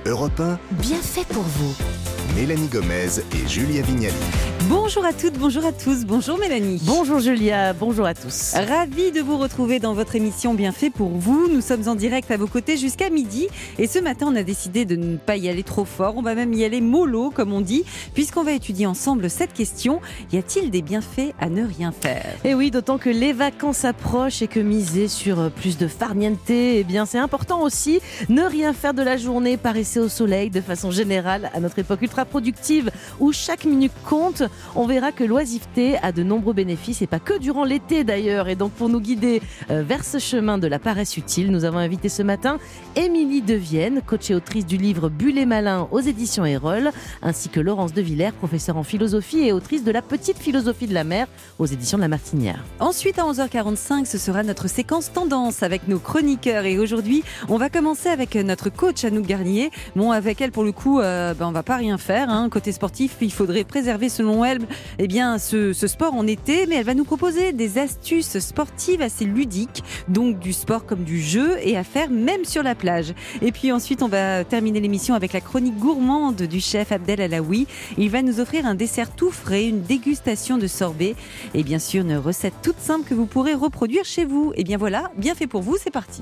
Europe 1, Bien fait pour vous. Mélanie Gomez et Julia Vignali. Bonjour à toutes, bonjour à tous, bonjour Mélanie. Bonjour Julia, bonjour à tous. Ravie de vous retrouver dans votre émission Bien fait pour vous. Nous sommes en direct à vos côtés jusqu'à midi. Et ce matin, on a décidé de ne pas y aller trop fort. On va même y aller mollo, comme on dit, puisqu'on va étudier ensemble cette question. Y a-t-il des bienfaits à ne rien faire ? Et oui, d'autant que les vacances approchent et que miser sur plus de farniente, eh bien c'est important aussi. Ne rien faire de la journée, paresser au soleil de façon générale à notre époque ultra productive où chaque minute compte. On verra que l'oisiveté a de nombreux bénéfices et pas que durant l'été d'ailleurs. Et donc pour nous guider vers ce chemin de la paresse utile, nous avons invité ce matin Émilie Devienne, coach et autrice du livre Bulle et Malin aux éditions Erol, ainsi que Laurence De Villers, professeure en philosophie et autrice de La petite philosophie de la mer aux éditions de La Martinière. Ensuite, à 11h45, ce sera notre séquence tendance avec nos chroniqueurs. Et aujourd'hui, on va commencer avec notre coach Anouk Garnier. Bon, avec elle, pour le coup, on va pas rien faire. Côté sportif, il faudrait préserver, selon elle, ce sport en été. Mais elle va nous proposer des astuces sportives assez ludiques. Donc du sport comme du jeu et à faire même sur la plage. Et puis ensuite, on va terminer l'émission avec la chronique gourmande du chef Abdel Alaoui. Il va nous offrir un dessert tout frais, une dégustation de sorbet et bien sûr une recette toute simple que vous pourrez reproduire chez vous. Et bien voilà, bien fait pour vous, c'est parti.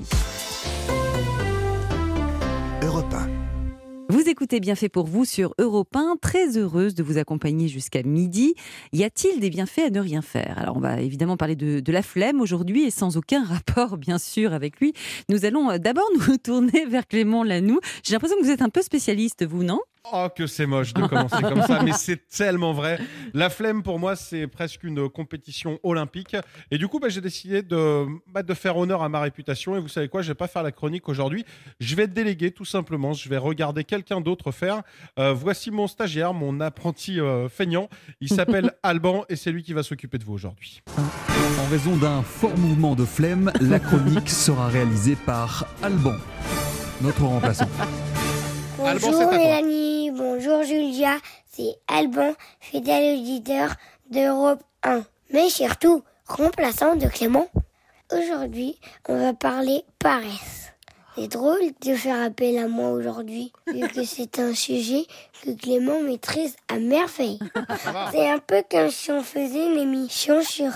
Europe 1. Vous écoutez Bien fait pour vous sur Europe 1, très heureuse de vous accompagner jusqu'à midi. Y a-t-il des bienfaits à ne rien faire ? Alors on va évidemment parler de la flemme aujourd'hui et sans aucun rapport bien sûr avec lui. Nous allons d'abord nous tourner vers Clément Lanoux. J'ai l'impression que vous êtes un peu spécialiste, vous, non ? Oh, que c'est moche de commencer comme ça, mais c'est tellement vrai. La flemme, pour moi, c'est presque une compétition olympique. Et du coup, j'ai décidé de faire honneur à ma réputation. Et vous savez quoi, je vais pas faire la chronique aujourd'hui. Je vais déléguer, tout simplement. Je vais regarder quelqu'un d'autre faire. Voici mon stagiaire, mon apprenti feignant. Il s'appelle Alban et c'est lui qui va s'occuper de vous aujourd'hui. En raison d'un fort mouvement de flemme, la chronique sera réalisée par Alban, notre remplaçant. Alban, c'est Bonjour à toi. Mélanie, bonjour Julia, c'est Alban, fidèle auditeur d'Europe 1, mais surtout remplaçant de Clément. Aujourd'hui, on va parler paresse. C'est drôle de faire appel à moi aujourd'hui, vu que c'est un sujet que Clément maîtrise à merveille. C'est un peu comme si on faisait une émission sur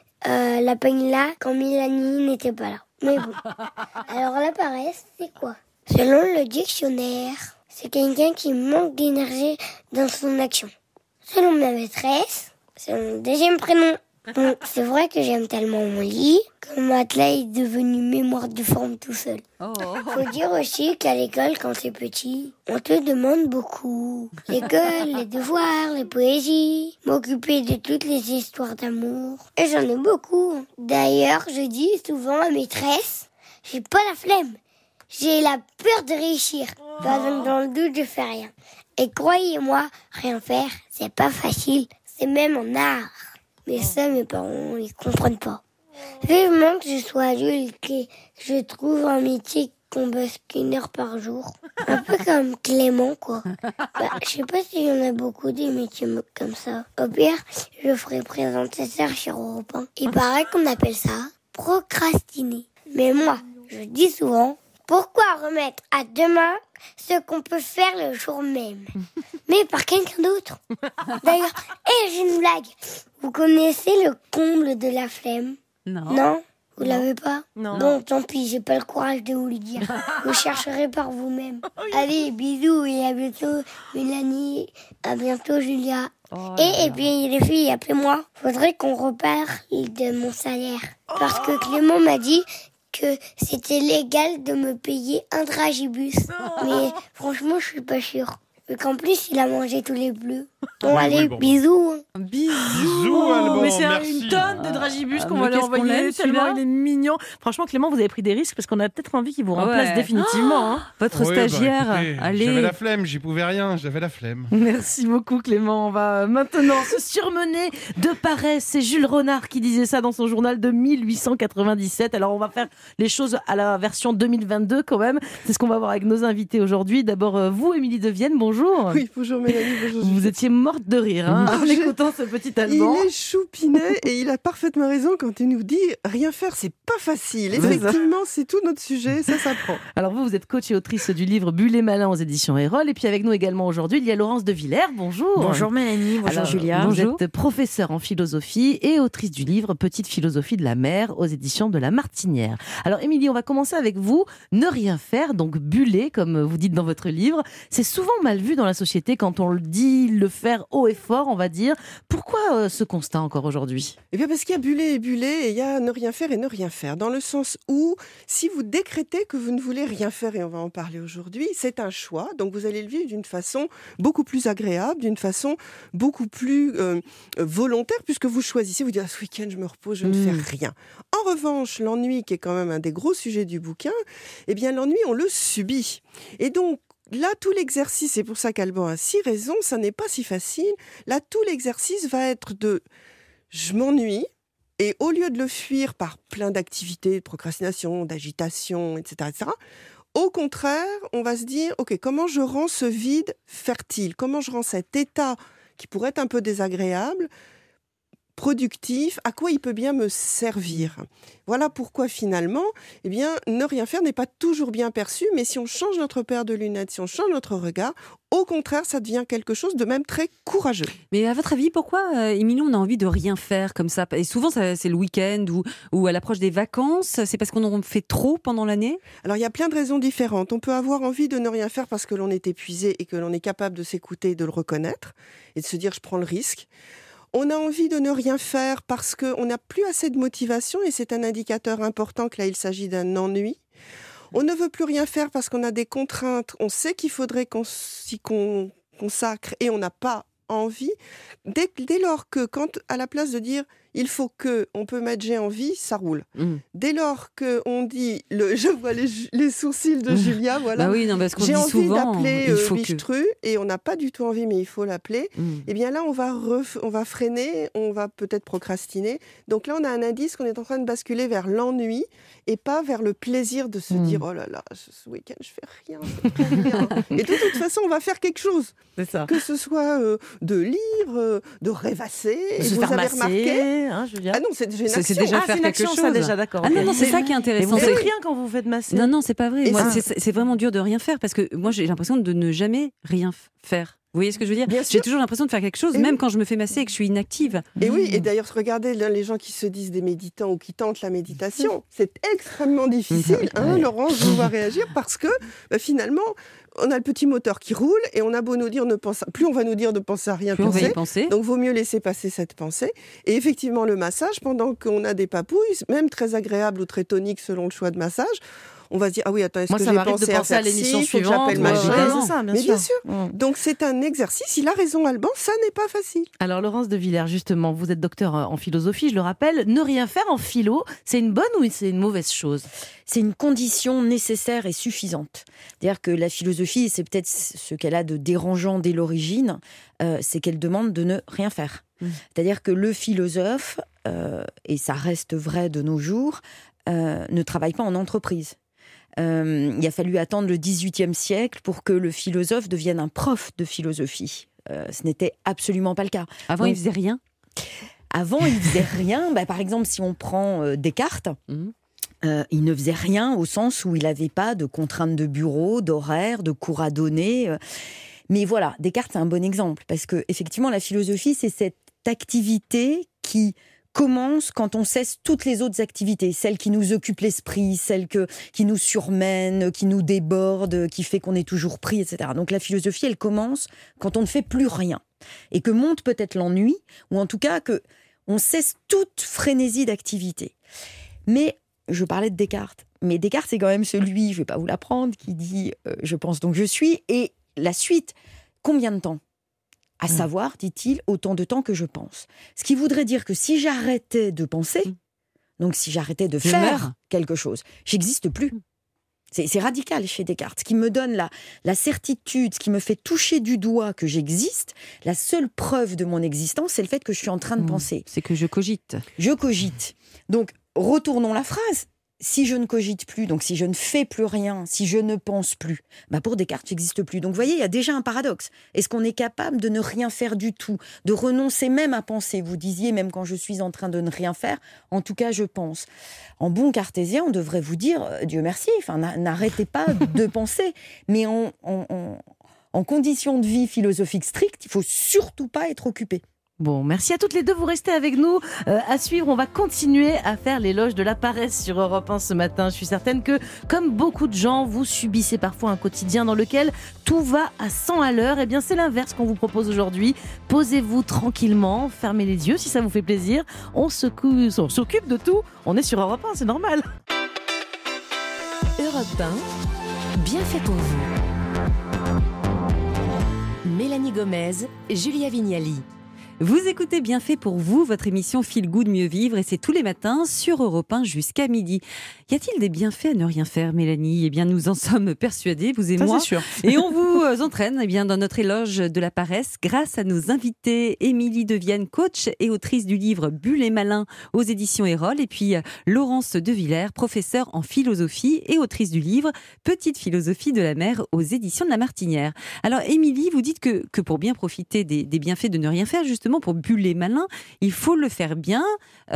la Pagna quand Mélanie n'était pas là. Mais bon, alors la paresse, c'est quoi ? Selon le dictionnaire, c'est quelqu'un qui manque d'énergie dans son action. Selon ma maîtresse, c'est mon deuxième prénom. Bon, c'est vrai que j'aime tellement mon lit que mon matelas est devenu mémoire de forme tout seul. Faut dire aussi qu'à l'école, quand t'es petit, on te demande beaucoup. L'école, les devoirs, les poésies, m'occuper de toutes les histoires d'amour. Et j'en ai beaucoup. D'ailleurs, je dis souvent à maîtresse, j'ai pas la flemme. J'ai la peur de réussir. Donc dans le doute, je fais rien. Et croyez-moi, rien faire, c'est pas facile. C'est même en art. Mais ça, mes parents, ils comprennent pas. Vivement que je sois adulte et que je trouve un métier qu'on bosse qu'1 heure par jour. Un peu comme Clément, quoi. Je sais pas s'il y en a beaucoup des métiers comme ça. Au pire, je ferai présentateur sur Europe 1. Il paraît qu'on appelle ça procrastiner. Mais moi, je dis souvent, pourquoi remettre à demain ce qu'on peut faire le jour même, mais par quelqu'un d'autre? D'ailleurs, j'ai une blague. Vous connaissez le comble de la flemme? Non? Vous l'avez pas? Non. Bon, tant pis, j'ai pas le courage de vous le dire. Vous chercherez par vous-même. Allez, bisous et à bientôt Mélanie, à bientôt Julia. Et puis les filles, appelez-moi. Faudrait qu'on reparle de mon salaire. Parce que Clément m'a dit que c'était légal de me payer un dragibus. Mais franchement, je suis pas sûre. Et qu'en plus, il a mangé tous les bleus. Bon, allez, bisous. Bisous, Alban, Mais c'est merci. une tonne de dragibus qu'on mais va lui qu'est-ce qu'on envoyer, l'aime, tellement celui-là. il est mignon. Franchement, Clément, vous avez pris des risques parce qu'on a peut-être envie qu'il vous remplace Ouais. définitivement. Votre Oui, stagiaire, écoutez, allez. J'avais la flemme, j'y pouvais rien, j'avais la flemme. Merci beaucoup Clément. On va maintenant se surmener de paresse. C'est Jules Renard qui disait ça dans son journal de 1897. Alors on va faire les choses à la version 2022 quand même. C'est ce qu'on va voir avec nos invités aujourd'hui. D'abord vous, Émilie Devienne, bonjour. Oui, bonjour Mélanie, bonjour. Vous étiez morte de rire en écoutant ce petit Alban. Il est choupinet et il a parfaitement raison quand il nous dit rien faire, c'est pas facile. Effectivement, c'est tout notre sujet, ça s'apprend. Alors vous êtes coach et autrice du livre Bulle et Malin aux éditions Erol. Et puis avec nous également aujourd'hui, il y a Laurence de Villers. Bonjour. Bonjour Mélanie, bonjour Alors, Julia. Vous êtes professeure en philosophie et autrice du livre Petite philosophie de la mer aux éditions de La Martinière. Alors Émilie, on va commencer avec vous. Ne rien faire, donc buller, comme vous dites dans votre livre, c'est souvent mal vu dans la société quand on le dit, le faire haut et fort, on va dire. Pourquoi ce constat encore aujourd'hui ? Eh bien parce qu'il y a buller et buller et il y a ne rien faire et ne rien faire. Dans le sens où, si vous décrétez que vous ne voulez rien faire, et on va en parler aujourd'hui, c'est un choix. Donc vous allez le vivre d'une façon beaucoup plus agréable, d'une façon beaucoup plus volontaire, puisque vous choisissez, vous dites, ce week-end je me repose, je ne fais rien. En revanche, l'ennui, qui est quand même un des gros sujets du bouquin, eh bien l'ennui, on le subit. Et donc, là, tout l'exercice, c'est pour ça qu'Alban a si raison, ça n'est pas si facile. Là, tout l'exercice va être de « je m'ennuie », et au lieu de le fuir par plein d'activités, de procrastination, d'agitation, etc., au contraire, on va se dire « ok, comment je rends ce vide fertile ? Comment je rends cet état qui pourrait être un peu désagréable productif, à quoi il peut bien me servir. Voilà pourquoi finalement, eh bien, ne rien faire n'est pas toujours bien perçu, mais si on change notre paire de lunettes, si on change notre regard, au contraire, ça devient quelque chose de même très courageux. Mais à votre avis, pourquoi, Émilie, on a envie de rien faire comme ça ? Et souvent, c'est le week-end ou à l'approche des vacances. C'est parce qu'on en fait trop pendant l'année ? Alors, il y a plein de raisons différentes. On peut avoir envie de ne rien faire parce que l'on est épuisé et que l'on est capable de s'écouter et de le reconnaître et de se dire « je prends le risque ». On a envie de ne rien faire parce qu'on n'a plus assez de motivation et c'est un indicateur important que là, il s'agit d'un ennui. On ne veut plus rien faire parce qu'on a des contraintes. On sait qu'il faudrait qu'on s'y consacre et on n'a pas envie. Dès lors que, à la place de dire il faut que, on peut mettre j'ai envie, ça roule. Dès lors qu'on dit, je vois les sourcils de Julia, voilà. Bah oui, non, parce qu'on j'ai dit envie souvent, d'appeler il faut Bichtru et on n'a pas du tout envie, mais il faut l'appeler. Et bien là, on va freiner, on va peut-être procrastiner. Donc là, on a un indice qu'on est en train de basculer vers l'ennui et pas vers le plaisir de se dire oh là là, ce week-end, je fais rien. Et de toute façon, on va faire quelque chose. C'est ça. Que ce soit de lire, de rêvasser. De se vous faire avez masser, remarqué Julia. Ah non, c'est déjà une C'est action. déjà Ah, faire c'est une quelque action, chose. ça déjà, d'accord. Ah non, ok. c'est ça qui est Et intéressant. vous C'est- faites rien quand vous faites masser ? Non, c'est pas vrai. Et Moi, ça- c'est vraiment dur de rien faire parce que moi, j'ai l'impression de ne jamais rien faire. Vous voyez ce que je veux dire ? Bien sûr. J'ai toujours l'impression de faire quelque chose, Et même oui. quand je me fais masser et que je suis inactive. Et oui, et d'ailleurs, regardez les gens qui se disent des méditants ou qui tentent la méditation. C'est extrêmement difficile. Laurence, on va réagir parce que finalement, on a le petit moteur qui roule et on a beau nous dire plus on va nous dire de penser à rien Plus on va y penser. penser. Donc, vaut mieux laisser passer cette pensée. Et effectivement, le massage, pendant qu'on a des papouilles, même très agréables ou très toniques selon le choix de massage, on va se dire, ah oui, attends, est-ce Moi, que ça j'ai m'arrive de pensé à penser à faire l'émission ci, faut que suivante. j'appelle ouais, machin. évidemment. C'est ça, bien Mais sûr. bien sûr. Donc, c'est un exercice. Il a raison, Alban, ça n'est pas facile. Alors Laurence de Villers, justement, vous êtes docteur en philosophie, je le rappelle. Ne rien faire en philo, c'est une bonne ou c'est une mauvaise chose ? C'est une condition nécessaire et suffisante. C'est-à-dire que la philosophie, c'est peut-être ce qu'elle a de dérangeant dès l'origine, c'est qu'elle demande de ne rien faire. C'est-à-dire que le philosophe, et ça reste vrai de nos jours, ne travaille pas en entreprise. Il a fallu attendre le XVIIIe siècle pour que le philosophe devienne un prof de philosophie. Ce n'était absolument pas le cas. Avant, Donc, il faisait rien. Avant, il faisait rien. Par exemple, si on prend Descartes, il ne faisait rien au sens où il n'avait pas de contraintes de bureau, d'horaire, de cours à donner. Mais voilà, Descartes, c'est un bon exemple. Parce que effectivement, la philosophie, c'est cette activité qui commence quand on cesse toutes les autres activités, celles qui nous occupent l'esprit, celles qui nous surmènent, qui nous débordent, qui fait qu'on est toujours pris, etc. Donc la philosophie, elle commence quand on ne fait plus rien. Et que monte peut-être l'ennui, ou en tout cas que on cesse toute frénésie d'activité. Mais, je parlais de Descartes, mais Descartes, c'est quand même celui, je ne vais pas vous l'apprendre, qui dit « je pense donc je suis », et la suite, combien de temps ? À savoir, dit-il, autant de temps que je pense. Ce qui voudrait dire que si j'arrêtais de penser, donc si j'arrêtais de faire meurs. quelque chose, j'existe plus. C'est radical chez Descartes. Ce qui me donne la certitude, ce qui me fait toucher du doigt que j'existe, la seule preuve de mon existence, c'est le fait que je suis en train de penser. C'est que je cogite. Je cogite. Donc, retournons la phrase. si je ne cogite plus, donc si je ne fais plus rien, si je ne pense plus, pour Descartes, tu n'existes plus. Donc vous voyez, il y a déjà un paradoxe. Est-ce qu'on est capable de ne rien faire du tout, de renoncer même à penser? Vous disiez, même quand je suis en train de ne rien faire, en tout cas je pense. En bon cartésien, on devrait vous dire, Dieu merci, n'arrêtez pas de penser. Mais en conditions de vie philosophique stricte, il ne faut surtout pas être occupé. Bon, merci à toutes les deux, vous restez avec nous. À suivre, on va continuer à faire l'éloge de la paresse sur Europe 1 ce matin. Je suis certaine que, comme beaucoup de gens, vous subissez parfois un quotidien dans lequel tout va à 100 à l'heure. Eh bien, c'est l'inverse qu'on vous propose aujourd'hui. Posez-vous tranquillement, fermez les yeux si ça vous fait plaisir. On s'occupe de tout. On est sur Europe 1, c'est normal. Europe 1, bien fait pour vous. Mélanie Gomez, Julia Vignali. Vous écoutez Bien fait pour vous, votre émission Feel Good Mieux Vivre, et c'est tous les matins sur Europe 1 jusqu'à midi. Y a-t-il des bienfaits à ne rien faire, Mélanie ? Eh bien, nous en sommes persuadés, vous et moi. C'est sûr. Et on vous entraîne dans notre éloge de la paresse grâce à nos invités Émilie Devienne, coach et autrice du livre Bulle et Malin aux éditions Erol, et puis Laurence De Villers, professeure en philosophie et autrice du livre Petite philosophie de la mer aux éditions de La Martinière. Alors, Émilie, vous dites que pour bien profiter des bienfaits de ne rien faire, justement, pour buller malin, il faut le faire bien. Pourquoi ?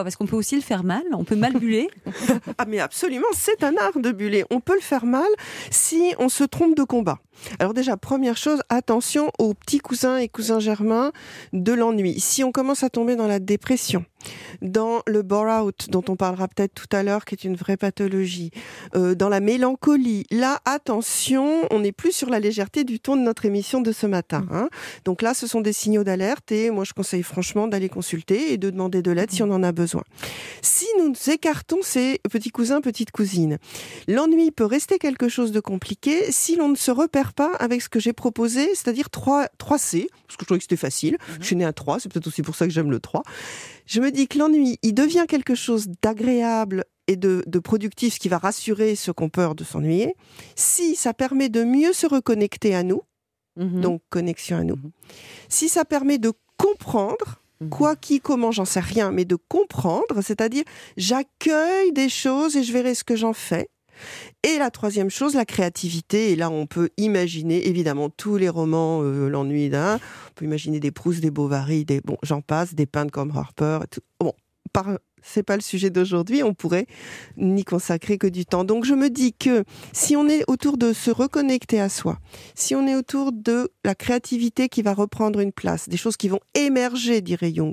Parce qu'on peut aussi le faire mal. On peut mal buller. Ah mais absolument, c'est un art de buller. On peut le faire mal si on se trompe de combat. Alors déjà, première chose, attention aux petits cousins et cousins germains de l'ennui. Si on commence à tomber dans la dépression, dans le bore-out, dont on parlera peut-être tout à l'heure, qui est une vraie pathologie, dans la mélancolie, là, attention, on n'est plus sur la légèreté du ton de notre émission de ce matin. Hein. Donc là, ce sont des signaux d'alerte et moi, je conseille franchement d'aller consulter et de demander de l'aide si on en a besoin. Si nous nous écartons ces petits cousins, petites cousines, l'ennui peut rester quelque chose de compliqué si l'on ne se repère pas avec ce que j'ai proposé, c'est-à-dire 3C, parce que je trouvais que c'était facile. Je suis née à 3, c'est peut-être aussi pour ça que j'aime le 3. Je me dis que l'ennui, il devient quelque chose d'agréable et de productif, ce qui va rassurer ceux qui ont peur de s'ennuyer, si ça permet de mieux se reconnecter à nous, donc connexion à nous, si ça permet de comprendre, quoi, qui, comment, j'en sais rien, mais de comprendre, c'est-à-dire j'accueille des choses et je verrai ce que j'en fais. Et la troisième chose, la créativité. Et là, on peut imaginer, évidemment, tous les romans, l'ennui d'un. On peut imaginer des Proust, des Bovary, j'en passe, des peintres comme Harper. Et tout. Bon, c'est pas le sujet d'aujourd'hui. On pourrait n'y consacrer que du temps. Donc, je me dis que si on est autour de se reconnecter à soi, si on est autour de la créativité qui va reprendre une place, des choses qui vont émerger, dirait Jung,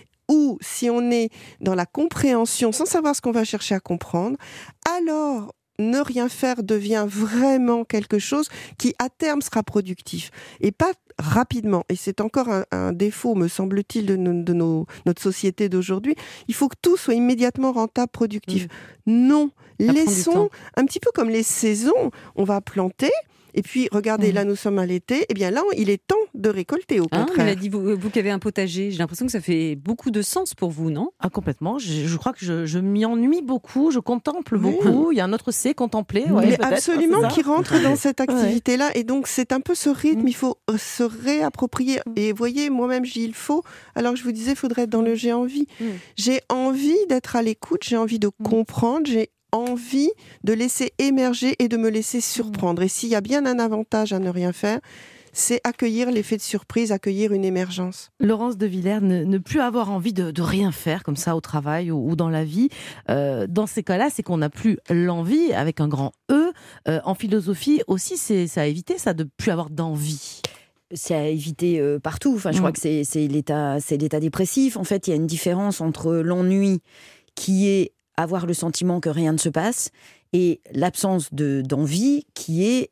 ou si on est dans la compréhension sans savoir ce qu'on va chercher à comprendre, alors ne rien faire devient vraiment quelque chose qui, à terme, sera productif. Et pas rapidement. Et c'est encore un défaut, me semble-t-il, de notre société d'aujourd'hui. Il faut que tout soit immédiatement rentable, productif. Non. Laissons, un petit peu comme les saisons, on va planter. Et puis, regardez, là, nous sommes à l'été. Eh bien, là, il est temps de récolter, au contraire. Elle a dit, vous qui avez un potager, j'ai l'impression que ça fait beaucoup de sens pour vous, non ? Ah, complètement. Je crois que je m'y ennuie beaucoup, je contemple beaucoup. Il y a un autre C, contempler. Ouais, mais absolument, qui rentre dans cette activité-là. Et donc, c'est un peu ce rythme, il faut se réapproprier. Et vous voyez, moi-même, je dis il faut. Alors, je vous disais, il faudrait être dans le j'ai envie. J'ai envie d'être à l'écoute, j'ai envie de comprendre, j'ai envie de laisser émerger et de me laisser surprendre. Et s'il y a bien un avantage à ne rien faire, c'est accueillir l'effet de surprise, accueillir une émergence. Laurence De Villers, ne plus avoir envie de rien faire comme ça au travail ou dans la vie, dans ces cas-là, c'est qu'on n'a plus l'envie, avec un grand E. En philosophie aussi, ça a évité ça, de ne plus avoir d'envie. C'est à éviter partout. Enfin, je crois que c'est l'état dépressif. En fait, il y a une différence entre l'ennui qui est avoir le sentiment que rien ne se passe, et l'absence d'envie qui est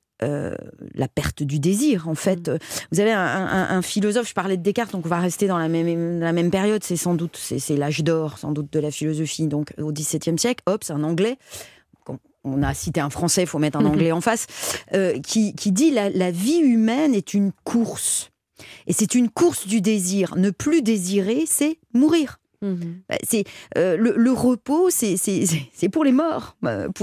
la perte du désir. En fait, vous avez un philosophe, je parlais de Descartes, donc on va rester dans la même période, c'est l'âge d'or, sans doute, de la philosophie, donc au XVIIe siècle. Hobbes, un Anglais, on a cité un Français, il faut mettre un Anglais en face, qui dit la vie humaine est une course. Et c'est une course du désir. Ne plus désirer, c'est mourir. C'est le repos, c'est pour les morts.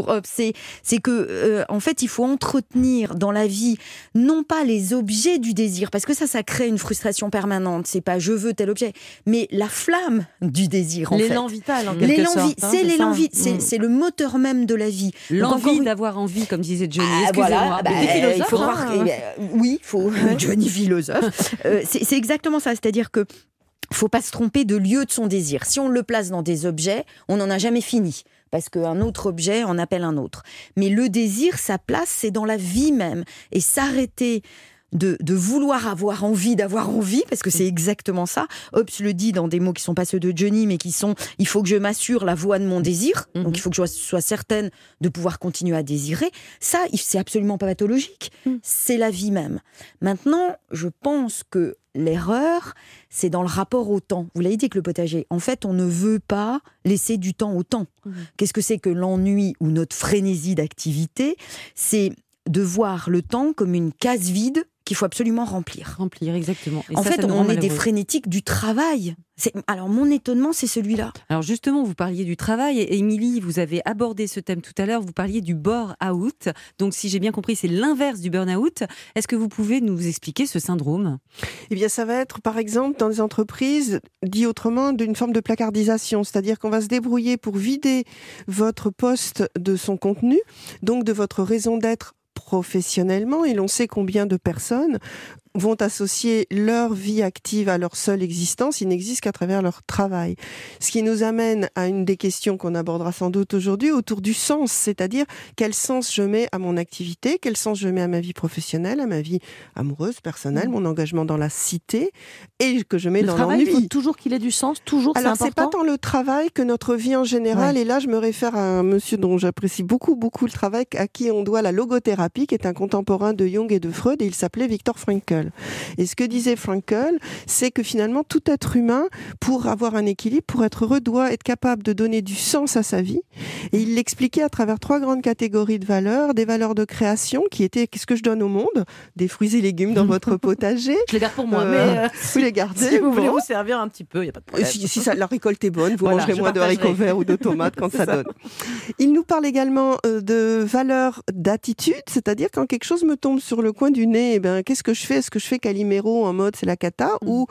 C'est que en fait, il faut entretenir dans la vie non pas les objets du désir, parce que ça crée une frustration permanente. C'est pas je veux tel objet, mais la flamme du désir. L'élan vital, en quelque sorte. C'est l'élan vital. C'est le moteur même de la vie. L'envie d'avoir envie, comme disait Johnny. Excusez-moi. Il faut croire oui, il faut Johnny philosophe. C'est exactement ça. C'est-à-dire que faut pas se tromper de lieu de son désir. Si on le place dans des objets, on n'en a jamais fini. Parce qu'un autre objet en appelle un autre. Mais le désir, sa place, c'est dans la vie même. Et s'arrêter de vouloir avoir envie d'avoir envie, parce que c'est exactement ça. Hobbes le dit dans des mots qui sont pas ceux de Johnny, mais qui sont « il faut que je m'assure la voie de mon désir », donc il faut que je sois certaine de pouvoir continuer à désirer. Ça, c'est absolument pas pathologique. C'est la vie même. Maintenant, je pense que l'erreur, c'est dans le rapport au temps. Vous l'avez dit avec le potager. En fait, on ne veut pas laisser du temps au temps. Qu'est-ce que c'est que l'ennui ou notre frénésie d'activité ? C'est de voir le temps comme une case vide qu'il faut absolument remplir. Remplir, exactement. Et en fait, on est des malheureux. Frénétiques du travail. Alors, mon étonnement, c'est celui-là. Alors justement, vous parliez du travail. Et Émilie, vous avez abordé ce thème tout à l'heure. Vous parliez du bore-out. Donc, si j'ai bien compris, c'est l'inverse du burn-out. Est-ce que vous pouvez nous expliquer ce syndrome ? Eh bien, ça va être, par exemple, dans les entreprises, dit autrement, d'une forme de placardisation. C'est-à-dire qu'on va se débrouiller pour vider votre poste de son contenu, donc de votre raison d'être professionnellement, et l'on sait combien de personnes vont associer leur vie active à leur seule existence, ils n'existent qu'à travers leur travail. Ce qui nous amène à une des questions qu'on abordera sans doute aujourd'hui autour du sens, c'est-à-dire quel sens je mets à mon activité, quel sens je mets à ma vie professionnelle, à ma vie amoureuse, personnelle, mon engagement dans la cité, et que je mets dans l'ennui. Le travail, il faut toujours qu'il ait du sens, toujours, alors, c'est important. c'est pas tant le travail que notre vie en général, et là je me réfère à un monsieur dont j'apprécie beaucoup le travail, à qui on doit la logothérapie, qui est un contemporain de Jung et de Freud, et il s'appelait Viktor Frankl. Et ce que disait Frankl, c'est que finalement tout être humain, pour avoir un équilibre, pour être heureux, doit être capable de donner du sens à sa vie. Et il l'expliquait à travers 3 grandes catégories de valeurs. Des valeurs de création, qui étaient qu'est-ce que je donne au monde ? Des fruits et légumes dans votre potager. Je les garde pour moi, mais vous les gardez. Si vous voulez vous servir un petit peu, il n'y a pas de problème. Si la récolte est bonne, vous mangerez moins de haricots verts ou de tomates quand ça donne. Il nous parle également de valeurs d'attitude, c'est-à-dire quand quelque chose me tombe sur le coin du nez, qu'est-ce que je fais ? Est-ce que je fais Calimero en mode c'est la cata, ou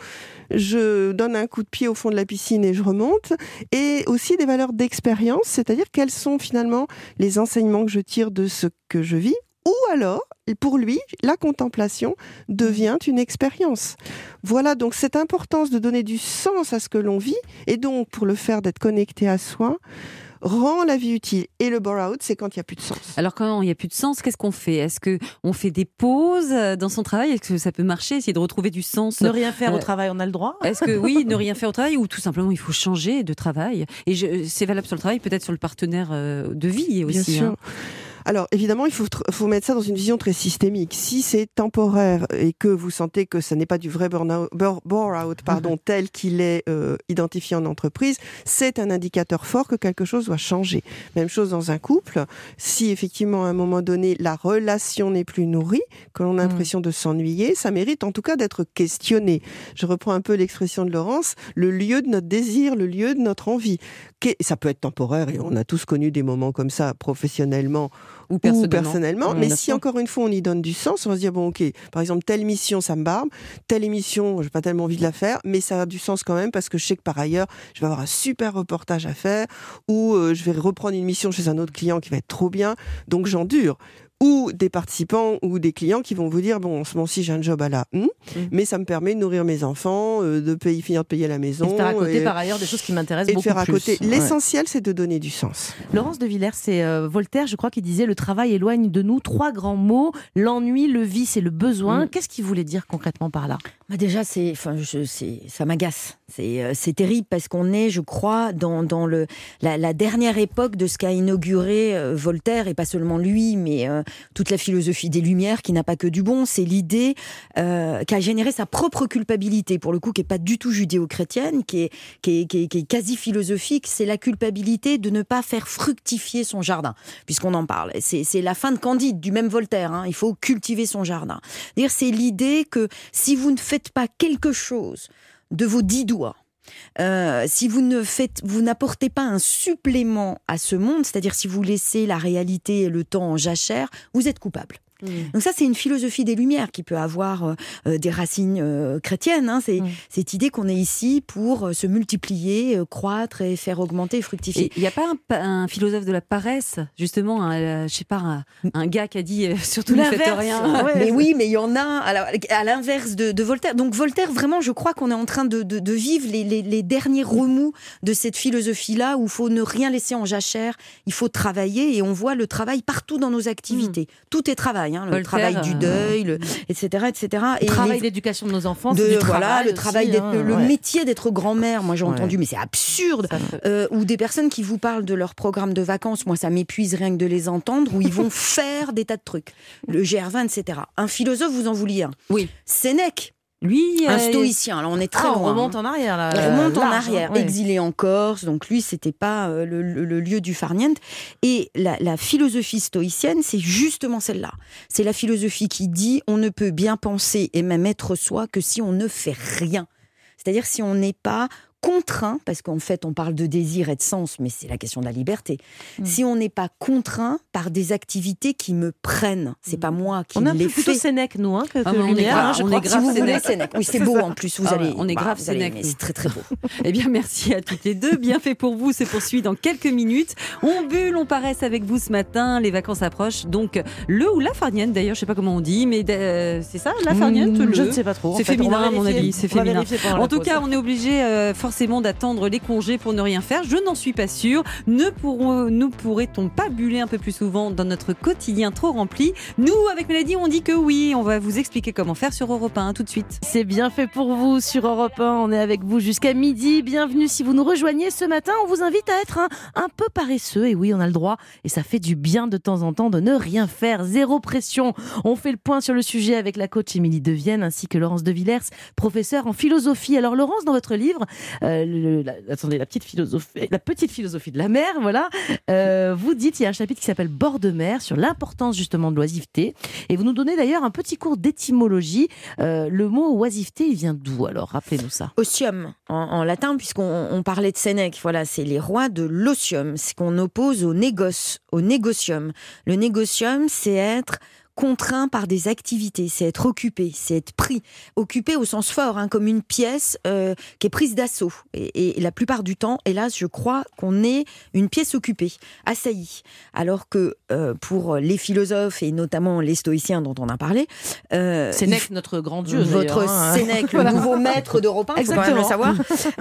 je donne un coup de pied au fond de la piscine et je remonte? Et aussi des valeurs d'expérience, c'est-à-dire quels sont finalement les enseignements que je tire de ce que je vis, ou alors, pour lui, la contemplation devient une expérience. Voilà, donc cette importance de donner du sens à ce que l'on vit, et donc pour le faire d'être connecté à soi, rend la vie utile. Et le bore-out, c'est quand il n'y a plus de sens. Alors quand il n'y a plus de sens, qu'est-ce qu'on fait ? Est-ce qu'on fait des pauses dans son travail ? Est-ce que ça peut marcher ? Essayer de retrouver du sens ? Ne rien faire au travail, on a le droit ? Est-ce que oui, ne rien faire au travail, ou tout simplement il faut changer de travail ? Et c'est valable sur le travail, peut-être sur le partenaire de vie aussi. Bien sûr. Alors évidemment, il faut mettre ça dans une vision très systémique. Si c'est temporaire et que vous sentez que ça n'est pas du vrai bore-out, tel qu'il est identifié en entreprise, c'est un indicateur fort que quelque chose doit changer. Même chose dans un couple. Si effectivement à un moment donné la relation n'est plus nourrie, que l'on a l'impression de s'ennuyer, ça mérite en tout cas d'être questionné. Je reprends un peu l'expression de Laurence, le lieu de notre désir, le lieu de notre envie. Ça peut être temporaire et on a tous connu des moments comme ça professionnellement ou personnellement. Mais si encore une fois on y donne du sens, on va se dire bon ok, par exemple telle mission ça me barbe, telle émission j'ai pas tellement envie de la faire, mais ça a du sens quand même parce que je sais que par ailleurs je vais avoir un super reportage à faire ou je vais reprendre une mission chez un autre client qui va être trop bien, donc j'endure. Ou des participants ou des clients qui vont vous dire bon, en ce moment-ci j'ai un job à la mais ça me permet de nourrir mes enfants, finir de payer la maison, et de faire à côté par ailleurs des choses qui m'intéressent beaucoup plus. Et de faire à côté. Ouais. L'essentiel, c'est de donner du sens. Laurence de Villers, c'est Voltaire, je crois, qui disait le travail éloigne de nous 3 grands mots, l'ennui, le vice et le besoin. Qu'est-ce qu'il voulait dire concrètement par là ? Déjà, ça m'agace. C'est terrible parce qu'on est, je crois, dans la dernière époque de ce qu'a inauguré Voltaire, et pas seulement lui, mais toute la philosophie des Lumières qui n'a pas que du bon. C'est l'idée qu'a généré sa propre culpabilité, pour le coup, qui est pas du tout judéo-chrétienne, qui est quasi philosophique. C'est la culpabilité de ne pas faire fructifier son jardin, puisqu'on en parle. C'est la fin de Candide, du même Voltaire. Il faut cultiver son jardin. C'est l'idée que si vous ne faites pas quelque chose de vos 10 doigts, Si vous n'apportez pas un supplément à ce monde, c'est-à-dire si vous laissez la réalité et le temps en jachère, vous êtes coupable. Donc ça, c'est une philosophie des Lumières qui peut avoir des racines chrétiennes. Hein. C'est cette idée qu'on est ici pour se multiplier, croître et faire augmenter et fructifier. Il n'y a pas un philosophe de la paresse, justement, je sais pas, un gars qui a dit surtout ne faites rien. Ouais. Mais oui, mais il y en a alors, à l'inverse de Voltaire. Donc Voltaire, vraiment, je crois qu'on est en train de vivre les derniers remous de cette philosophie-là où il faut ne rien laisser en jachère, il faut travailler et on voit le travail partout dans nos activités. Tout est travail. Le Voltaire, travail du deuil, etc., etc. Le travail d'éducation de nos enfants, le travail le métier d'être grand-mère. Moi, j'ai entendu, mais c'est absurde. Ou des personnes qui vous parlent de leur programme de vacances. Moi, ça m'épuise rien que de les entendre. Où ils vont faire des tas de trucs. Le GR20, etc. Un philosophe, vous en vouliez un. Oui. Sénèque. Lui, un stoïcien. Là, on est très loin. On remonte en arrière. Là, on remonte en arrière. Exilé en Corse. Donc lui, c'était pas le lieu du farniente. Et la philosophie stoïcienne, c'est justement celle-là. C'est la philosophie qui dit on ne peut bien penser et même être soi que si on ne fait rien. C'est-à-dire si on n'est pas contraint, parce qu'en fait on parle de désir et de sens, mais c'est la question de la liberté. Si on n'est pas contraint par des activités qui me prennent, c'est pas moi qui les fais. On est plutôt Sénèque, nous, que on est grave si Sénèque. Oui, c'est beau en plus. On est grave Sénèque. C'est très très beau. Eh bien, merci à toutes les deux. Bien fait pour vous. Se poursuit dans quelques minutes. On bulle, on paresse avec vous ce matin. Les vacances approchent, donc le ou la farniente. D'ailleurs, je sais pas comment on dit, mais c'est ça, la farniente. Je ne sais pas trop. C'est féminin à mon avis. C'est féminin. En tout cas, on est obligé forcément d'attendre les congés pour ne rien faire. Je n'en suis pas sûre. Ne pourrait-on pas buller un peu plus souvent dans notre quotidien trop rempli? Nous, avec Mélanie, on dit que oui. On va vous expliquer comment faire sur Europe 1 tout de suite. C'est bien fait pour vous sur Europe 1. On est avec vous jusqu'à midi. Bienvenue si vous nous rejoignez ce matin. On vous invite à être un peu paresseux. Et oui, on a le droit. Et ça fait du bien de temps en temps de ne rien faire. Zéro pression. On fait le point sur le sujet avec la coach Émilie Devienne ainsi que Laurence de Villers, professeure en philosophie. Alors Laurence, dans votre livre, la petite philosophie de la mer, voilà. Vous dites, il y a un chapitre qui s'appelle Bord de mer sur l'importance justement de l'oisiveté. Et vous nous donnez d'ailleurs un petit cours d'étymologie. Le mot oisiveté, il vient d'où alors? Rappelez-nous ça. Osium, en latin, puisqu'on parlait de Sénèque. Voilà, c'est les rois de l'osium. C'est qu'on oppose au négoce, au négocium. Le négocium, c'est être contraint par des activités, c'est être occupé, c'est être pris. Occupé au sens fort, comme une pièce qui est prise d'assaut. Et la plupart du temps, hélas, je crois qu'on est une pièce occupée, assaillie. Alors que pour les philosophes, et notamment les stoïciens dont on a parlé... Sénèque, notre grand dieu. Votre Sénèque, le nouveau maître d'Europe 1, il faut quand même le savoir,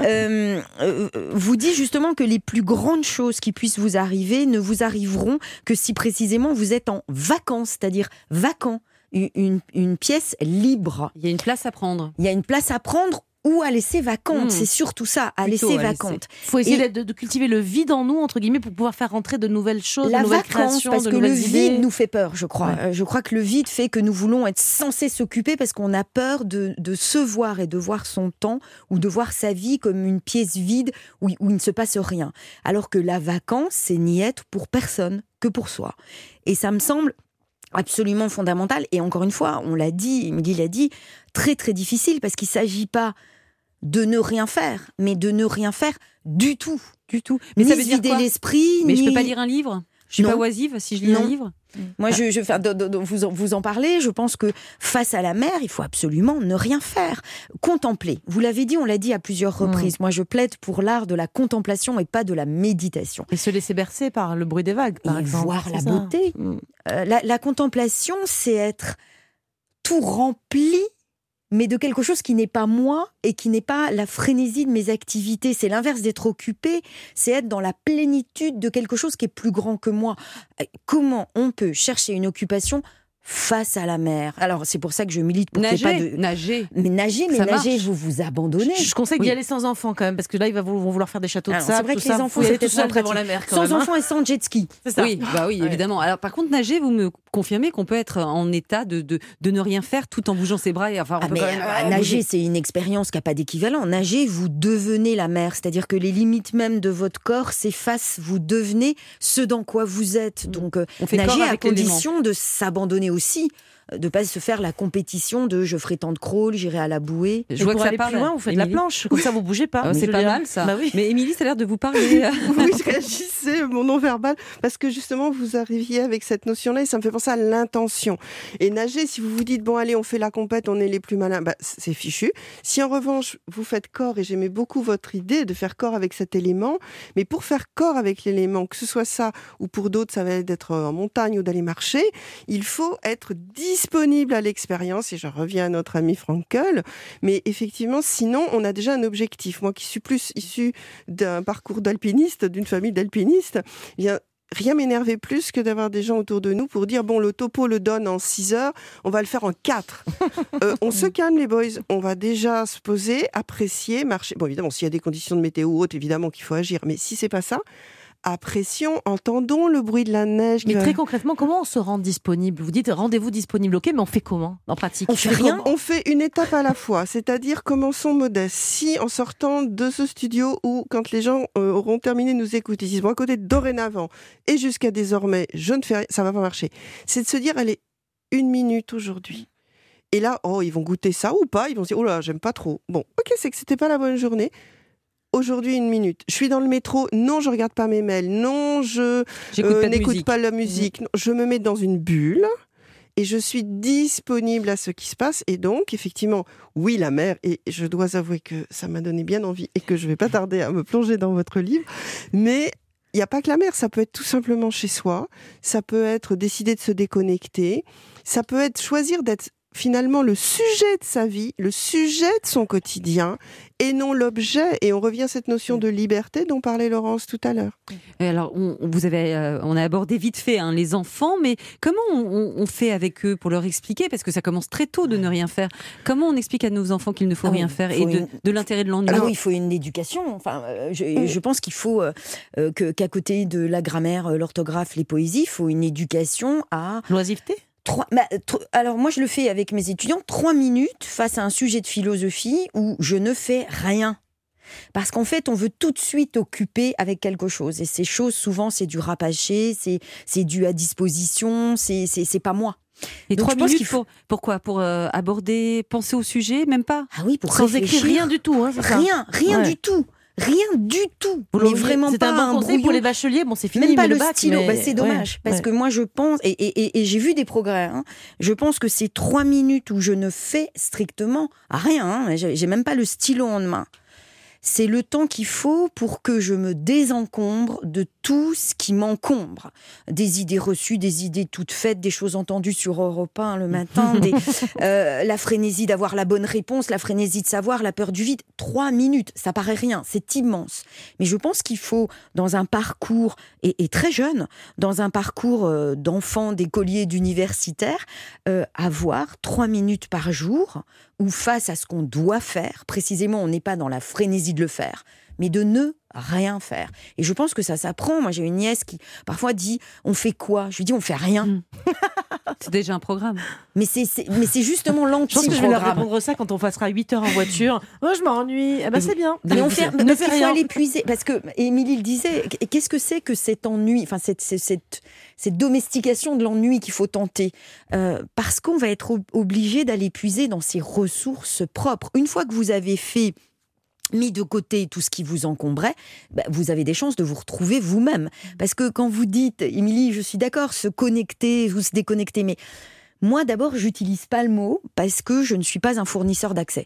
vous dit justement que les plus grandes choses qui puissent vous arriver ne vous arriveront que si précisément vous êtes en vacances, c'est-à-dire vacant, une pièce libre. Il y a une place à prendre. Il y a une place à prendre ou à laisser vacante. C'est surtout ça, à laisser vacante. Il faut essayer de cultiver le vide en nous, entre guillemets, pour pouvoir faire rentrer de nouvelles choses, de nouvelles vacance, créations, parce de que nouvelles le idées. vide nous fait peur, je crois. Je crois que le vide fait que nous voulons être censés s'occuper parce qu'on a peur de se voir et de voir son temps ou de voir sa vie comme une pièce vide où il ne se passe rien. Alors que la vacance, c'est n'y être pour personne que pour soi. Et ça me semble absolument fondamental. Et encore une fois, on l'a dit, Émilie l'a dit, très très difficile parce qu'il ne s'agit pas de ne rien faire, mais de ne rien faire du tout. Du tout. Mais ni ça veut dire vider quoi? l'esprit, Mais ni... je peux pas lire un livre? Je suis pas oisive si je lis un livre? Moi, vous en parlez, je pense que face à la mer, il faut absolument ne rien faire. Contempler. Vous l'avez dit, on l'a dit à plusieurs reprises. Moi, je plaide pour l'art de la contemplation et pas de la méditation. Et se laisser bercer par le bruit des vagues, par exemple. Voir la beauté. La contemplation, c'est être tout rempli, mais de quelque chose qui n'est pas moi et qui n'est pas la frénésie de mes activités. C'est l'inverse d'être occupé, c'est être dans la plénitude de quelque chose qui est plus grand que moi. Comment on peut chercher une occupation face à la mer? Alors, c'est pour ça que je milite pour qu'il n'y ait pas de... Nager. Mais nager, vous abandonnez. Je conseille d'y aller sans enfants quand même, parce que là, ils vont vouloir faire des châteaux de sable. C'est vrai que les enfants, c'est peut-être seul moins devant la mer quand sans même. enfants et sans jet ski. C'est ça. Oui, évidemment. Alors, par contre, nager, vous me confirmez qu'on peut être en état de ne rien faire tout en bougeant ses bras. Enfin, on peut quand même nager, c'est une expérience qui n'a pas d'équivalent. Nager, vous devenez la mer. C'est-à-dire que les limites même de votre corps s'effacent. Vous devenez ce dans quoi vous êtes. Donc, nager à condition de s'abandonner aussi de pas se faire la compétition de je ferai tant de crawl, j'irai à la bouée. Je vois que ça aller parle. plus loin, vous faites de la Émilie. planche, comme ça vous bougez pas. C'est pas Julia. mal ça. Bah oui. Mais Émilie, ça a l'air de vous parler. Oui, je réagissais, mon non-verbal, parce que justement, vous arriviez avec cette notion-là et ça me fait penser à l'intention. Et nager, si vous vous dites, bon, allez, on fait la compète, on est les plus malins, c'est fichu. Si en revanche, vous faites corps, et j'aimais beaucoup votre idée de faire corps avec cet élément, mais pour faire corps avec l'élément, que ce soit ça, ou pour d'autres, ça va être d'être en montagne ou d'aller marcher, il faut être disponible à l'expérience, et je reviens à notre ami Frankel, mais effectivement, sinon, on a déjà un objectif. Moi qui suis plus issue d'un parcours d'alpiniste, d'une famille d'alpinistes, eh bien, rien m'énervait plus que d'avoir des gens autour de nous pour dire, bon, le topo le donne en 6 heures, on va le faire en 4. On se calme les boys, on va déjà se poser, apprécier, marcher. Bon, évidemment, s'il y a des conditions de météo hautes, évidemment qu'il faut agir, mais si c'est pas ça, apprécions, entendons le bruit de la neige. Mais très concrètement, comment on se rend disponible? Vous dites rendez-vous disponible, ok, mais on fait comment en pratique? On fait rien. On fait une étape à la fois, c'est-à-dire commençons modeste. Si en sortant de ce studio ou quand les gens auront terminé de nous écouter, ils vont à côté dorénavant et jusqu'à désormais, je ne fais rien, ça va pas marcher. C'est de se dire, allez, 1 minute aujourd'hui. Et là, ils vont goûter ça ou pas, ils vont se dire, oh là, j'aime pas trop. Bon, ok, c'est que c'était pas la bonne journée. Aujourd'hui, 1 minute. Je suis dans le métro. Non, je regarde pas mes mails. Non, je n'écoute pas la musique. Non, je me mets dans une bulle et je suis disponible à ce qui se passe. Et donc, effectivement, oui, la mer. Et je dois avouer que ça m'a donné bien envie et que je vais pas tarder à me plonger dans votre livre. Mais il n'y a pas que la mer. Ça peut être tout simplement chez soi. Ça peut être décider de se déconnecter. Ça peut être choisir d'être finalement le sujet de sa vie, le sujet de son quotidien et non l'objet. Et on revient à cette notion de liberté dont parlait Laurence tout à l'heure. Alors, on a abordé vite fait les enfants, mais comment on fait avec eux pour leur expliquer, parce que ça commence très tôt de ne rien faire. Comment on explique à nos enfants qu'il ne faut rien faire et de l'intérêt de l'ennui? Alors, il faut une éducation. Enfin, je pense qu'il faut qu'à côté de la grammaire, l'orthographe, les poésies, il faut une éducation à l'oisiveté. Alors moi je le fais avec mes étudiants, 3 minutes face à un sujet de philosophie où je ne fais rien. Parce qu'en fait, on veut tout de suite occuper avec quelque chose. Et ces choses, souvent, c'est du rapaché, c'est dû à disposition, c'est pas moi. Et donc, 3 minutes, pourquoi? Pour aborder, penser au sujet, même pas? Ah oui, pour sans écrire rien du tout. Hein, rien du tout. Rien du tout. Mais vraiment pas un bon conseil pour les bacheliers. Bon, c'est fini. Même pas mais le bac, stylo. Mais... c'est dommage. Parce que moi, je pense, et j'ai vu des progrès. Hein, je pense que ces 3 minutes où je ne fais strictement rien, j'ai même pas le stylo en main. C'est le temps qu'il faut pour que je me désencombre de tout ce qui m'encombre. Des idées reçues, des idées toutes faites, des choses entendues sur Europe 1 le matin, la frénésie d'avoir la bonne réponse, la frénésie de savoir, la peur du vide. 3 minutes, ça paraît rien, c'est immense. Mais je pense qu'il faut, dans un parcours, et très jeune, dans un parcours d'enfant, d'écolier, d'universitaire, avoir 3 minutes par jour où face à ce qu'on doit faire, précisément, on n'est pas dans la frénésie de le faire, mais de ne rien faire. Et je pense que ça s'apprend. Moi, j'ai une nièce qui, parfois, dit « On fait quoi ?» Je lui dis « On fait rien. » C'est déjà un programme. Mais c'est justement l'anti-programme. Je pense que je vais leur répondre ça quand on passera 8 heures en voiture. « Oh, je m'ennuie. » Eh ben, c'est bien. Mais on fait, ne fais il faut rien. l'épuiser. Parce que, Émilie le disait, qu'est-ce que c'est que cet ennui, enfin, cette domestication de l'ennui qu'il faut tenter, parce qu'on va être obligé d'aller puiser dans ses ressources propres. Une fois que vous avez mis de côté tout ce qui vous encombrait, vous avez des chances de vous retrouver vous-même. Parce que quand vous dites, Émilie, je suis d'accord, se connecter ou se déconnecter, mais moi, d'abord, j'utilise pas le mot parce que je ne suis pas un fournisseur d'accès.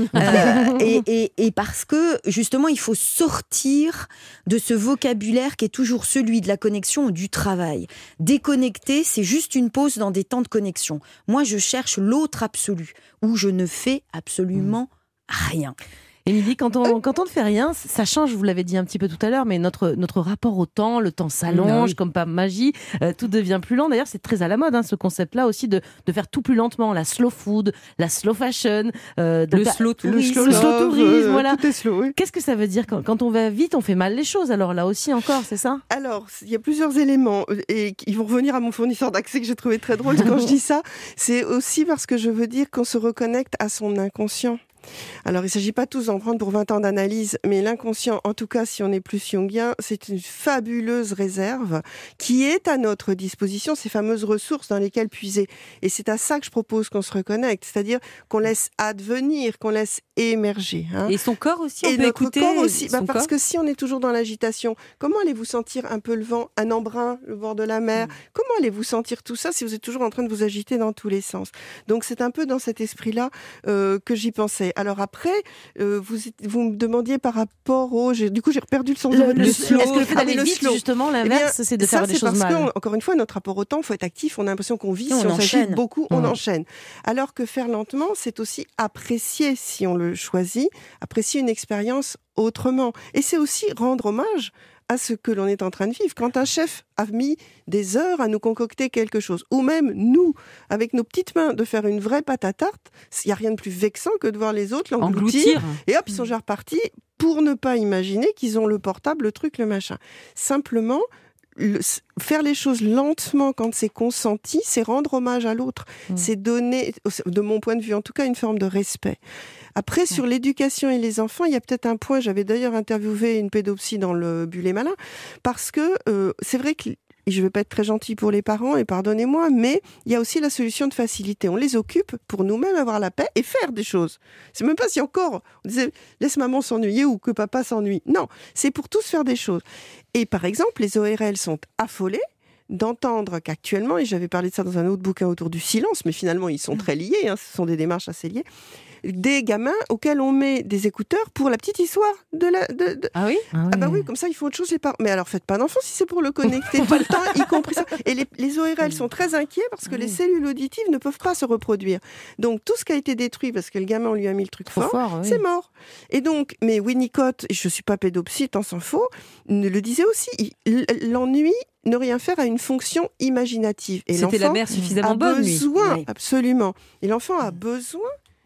Et parce que, justement, il faut sortir de ce vocabulaire qui est toujours celui de la connexion ou du travail. Déconnecter, c'est juste une pause dans des temps de connexion. Moi, je cherche l'autre absolu, où je ne fais absolument rien. Émilie, quand on ne fait rien, ça change, vous l'avez dit un petit peu tout à l'heure, mais notre rapport au temps, le temps s'allonge comme par magie, tout devient plus lent. D'ailleurs, c'est très à la mode, ce concept-là aussi de faire tout plus lentement, la slow food, la slow fashion, le slow tourisme. Le slow tourisme, voilà. Tout est slow, oui. Qu'est-ce que ça veut dire quand on va vite, on fait mal les choses? Alors là aussi encore, c'est ça? Alors, il y a plusieurs éléments et ils vont revenir à mon fournisseur d'accès que j'ai trouvé très drôle quand je dis ça. C'est aussi parce que je veux dire qu'on se reconnecte à son inconscient. Alors, il ne s'agit pas tous d'en prendre pour 20 ans d'analyse, mais l'inconscient, en tout cas, si on est plus jungien, c'est une fabuleuse réserve qui est à notre disposition, ces fameuses ressources dans lesquelles puiser. Et c'est à ça que je propose qu'on se reconnecte, c'est-à-dire qu'on laisse advenir, qu'on laisse émerger. Et son corps aussi, on peut notre écouter corps aussi, son parce corps. que si on est toujours dans l'agitation, comment allez-vous sentir un peu le vent, un embrun, le bord de la mer? Comment allez-vous sentir tout ça si vous êtes toujours en train de vous agiter dans tous les sens? Donc c'est un peu dans cet esprit-là que j'y pensais. Alors après, vous me demandiez par rapport au... Du coup, j'ai perdu le sens de votre slow. Est-ce que le fait d'aller le vite, slow. justement, l'inverse, c'est de faire des choses mal? Parce que, encore une fois, notre rapport au temps, il faut être actif, on a l'impression qu'on vit, Non, si on s'agite enchaîne. beaucoup, on enchaîne. Alors que faire lentement, c'est aussi apprécier, si on le choisit, apprécier une expérience autrement. Et c'est aussi rendre hommage à ce que l'on est en train de vivre. Quand un chef a mis des heures à nous concocter quelque chose, ou même nous, avec nos petites mains, de faire une vraie pâte à tarte, il n'y a rien de plus vexant que de voir les autres l'engloutir, et hop, ils sont déjà repartis pour ne pas imaginer qu'ils ont le portable, le truc, le machin. Simplement, faire les choses lentement quand c'est consenti, c'est rendre hommage à l'autre. C'est donner, de mon point de vue en tout cas, une forme de respect. Après, sur l'éducation et les enfants, il y a peut-être un point, j'avais d'ailleurs interviewé une pédopsie dans le Bullet Malin, parce que c'est vrai que je ne vais pas être très gentille pour les parents, et pardonnez-moi, mais il y a aussi la solution de facilité. On les occupe pour nous-mêmes avoir la paix et faire des choses. C'est même pas si encore on disait laisse maman s'ennuyer ou que papa s'ennuie. Non, c'est pour tous faire des choses. Et par exemple, les ORL sont affolés d'entendre qu'actuellement, et j'avais parlé de ça dans un autre bouquin autour du silence, mais finalement ils sont très liés, ce sont des démarches assez liées, des gamins auxquels on met des écouteurs pour la petite histoire de la... Ah oui ? Ah bah oui, comme ça ils font autre chose les parents. Mais alors faites pas d'enfants si c'est pour le connecter tout le temps, y compris ça. Et les ORL sont très inquiets parce que les cellules auditives ne peuvent pas se reproduire. Donc tout ce qui a été détruit parce que le gamin on lui a mis le truc fort, c'est mort. Et donc, mais Winnicott, je suis pas pédopsie, tant s'en faut, le disait aussi, l'ennui, ne rien faire a une fonction imaginative. Et c'était la mère suffisamment bonne, besoin, lui. Absolument. Et l'enfant a besoin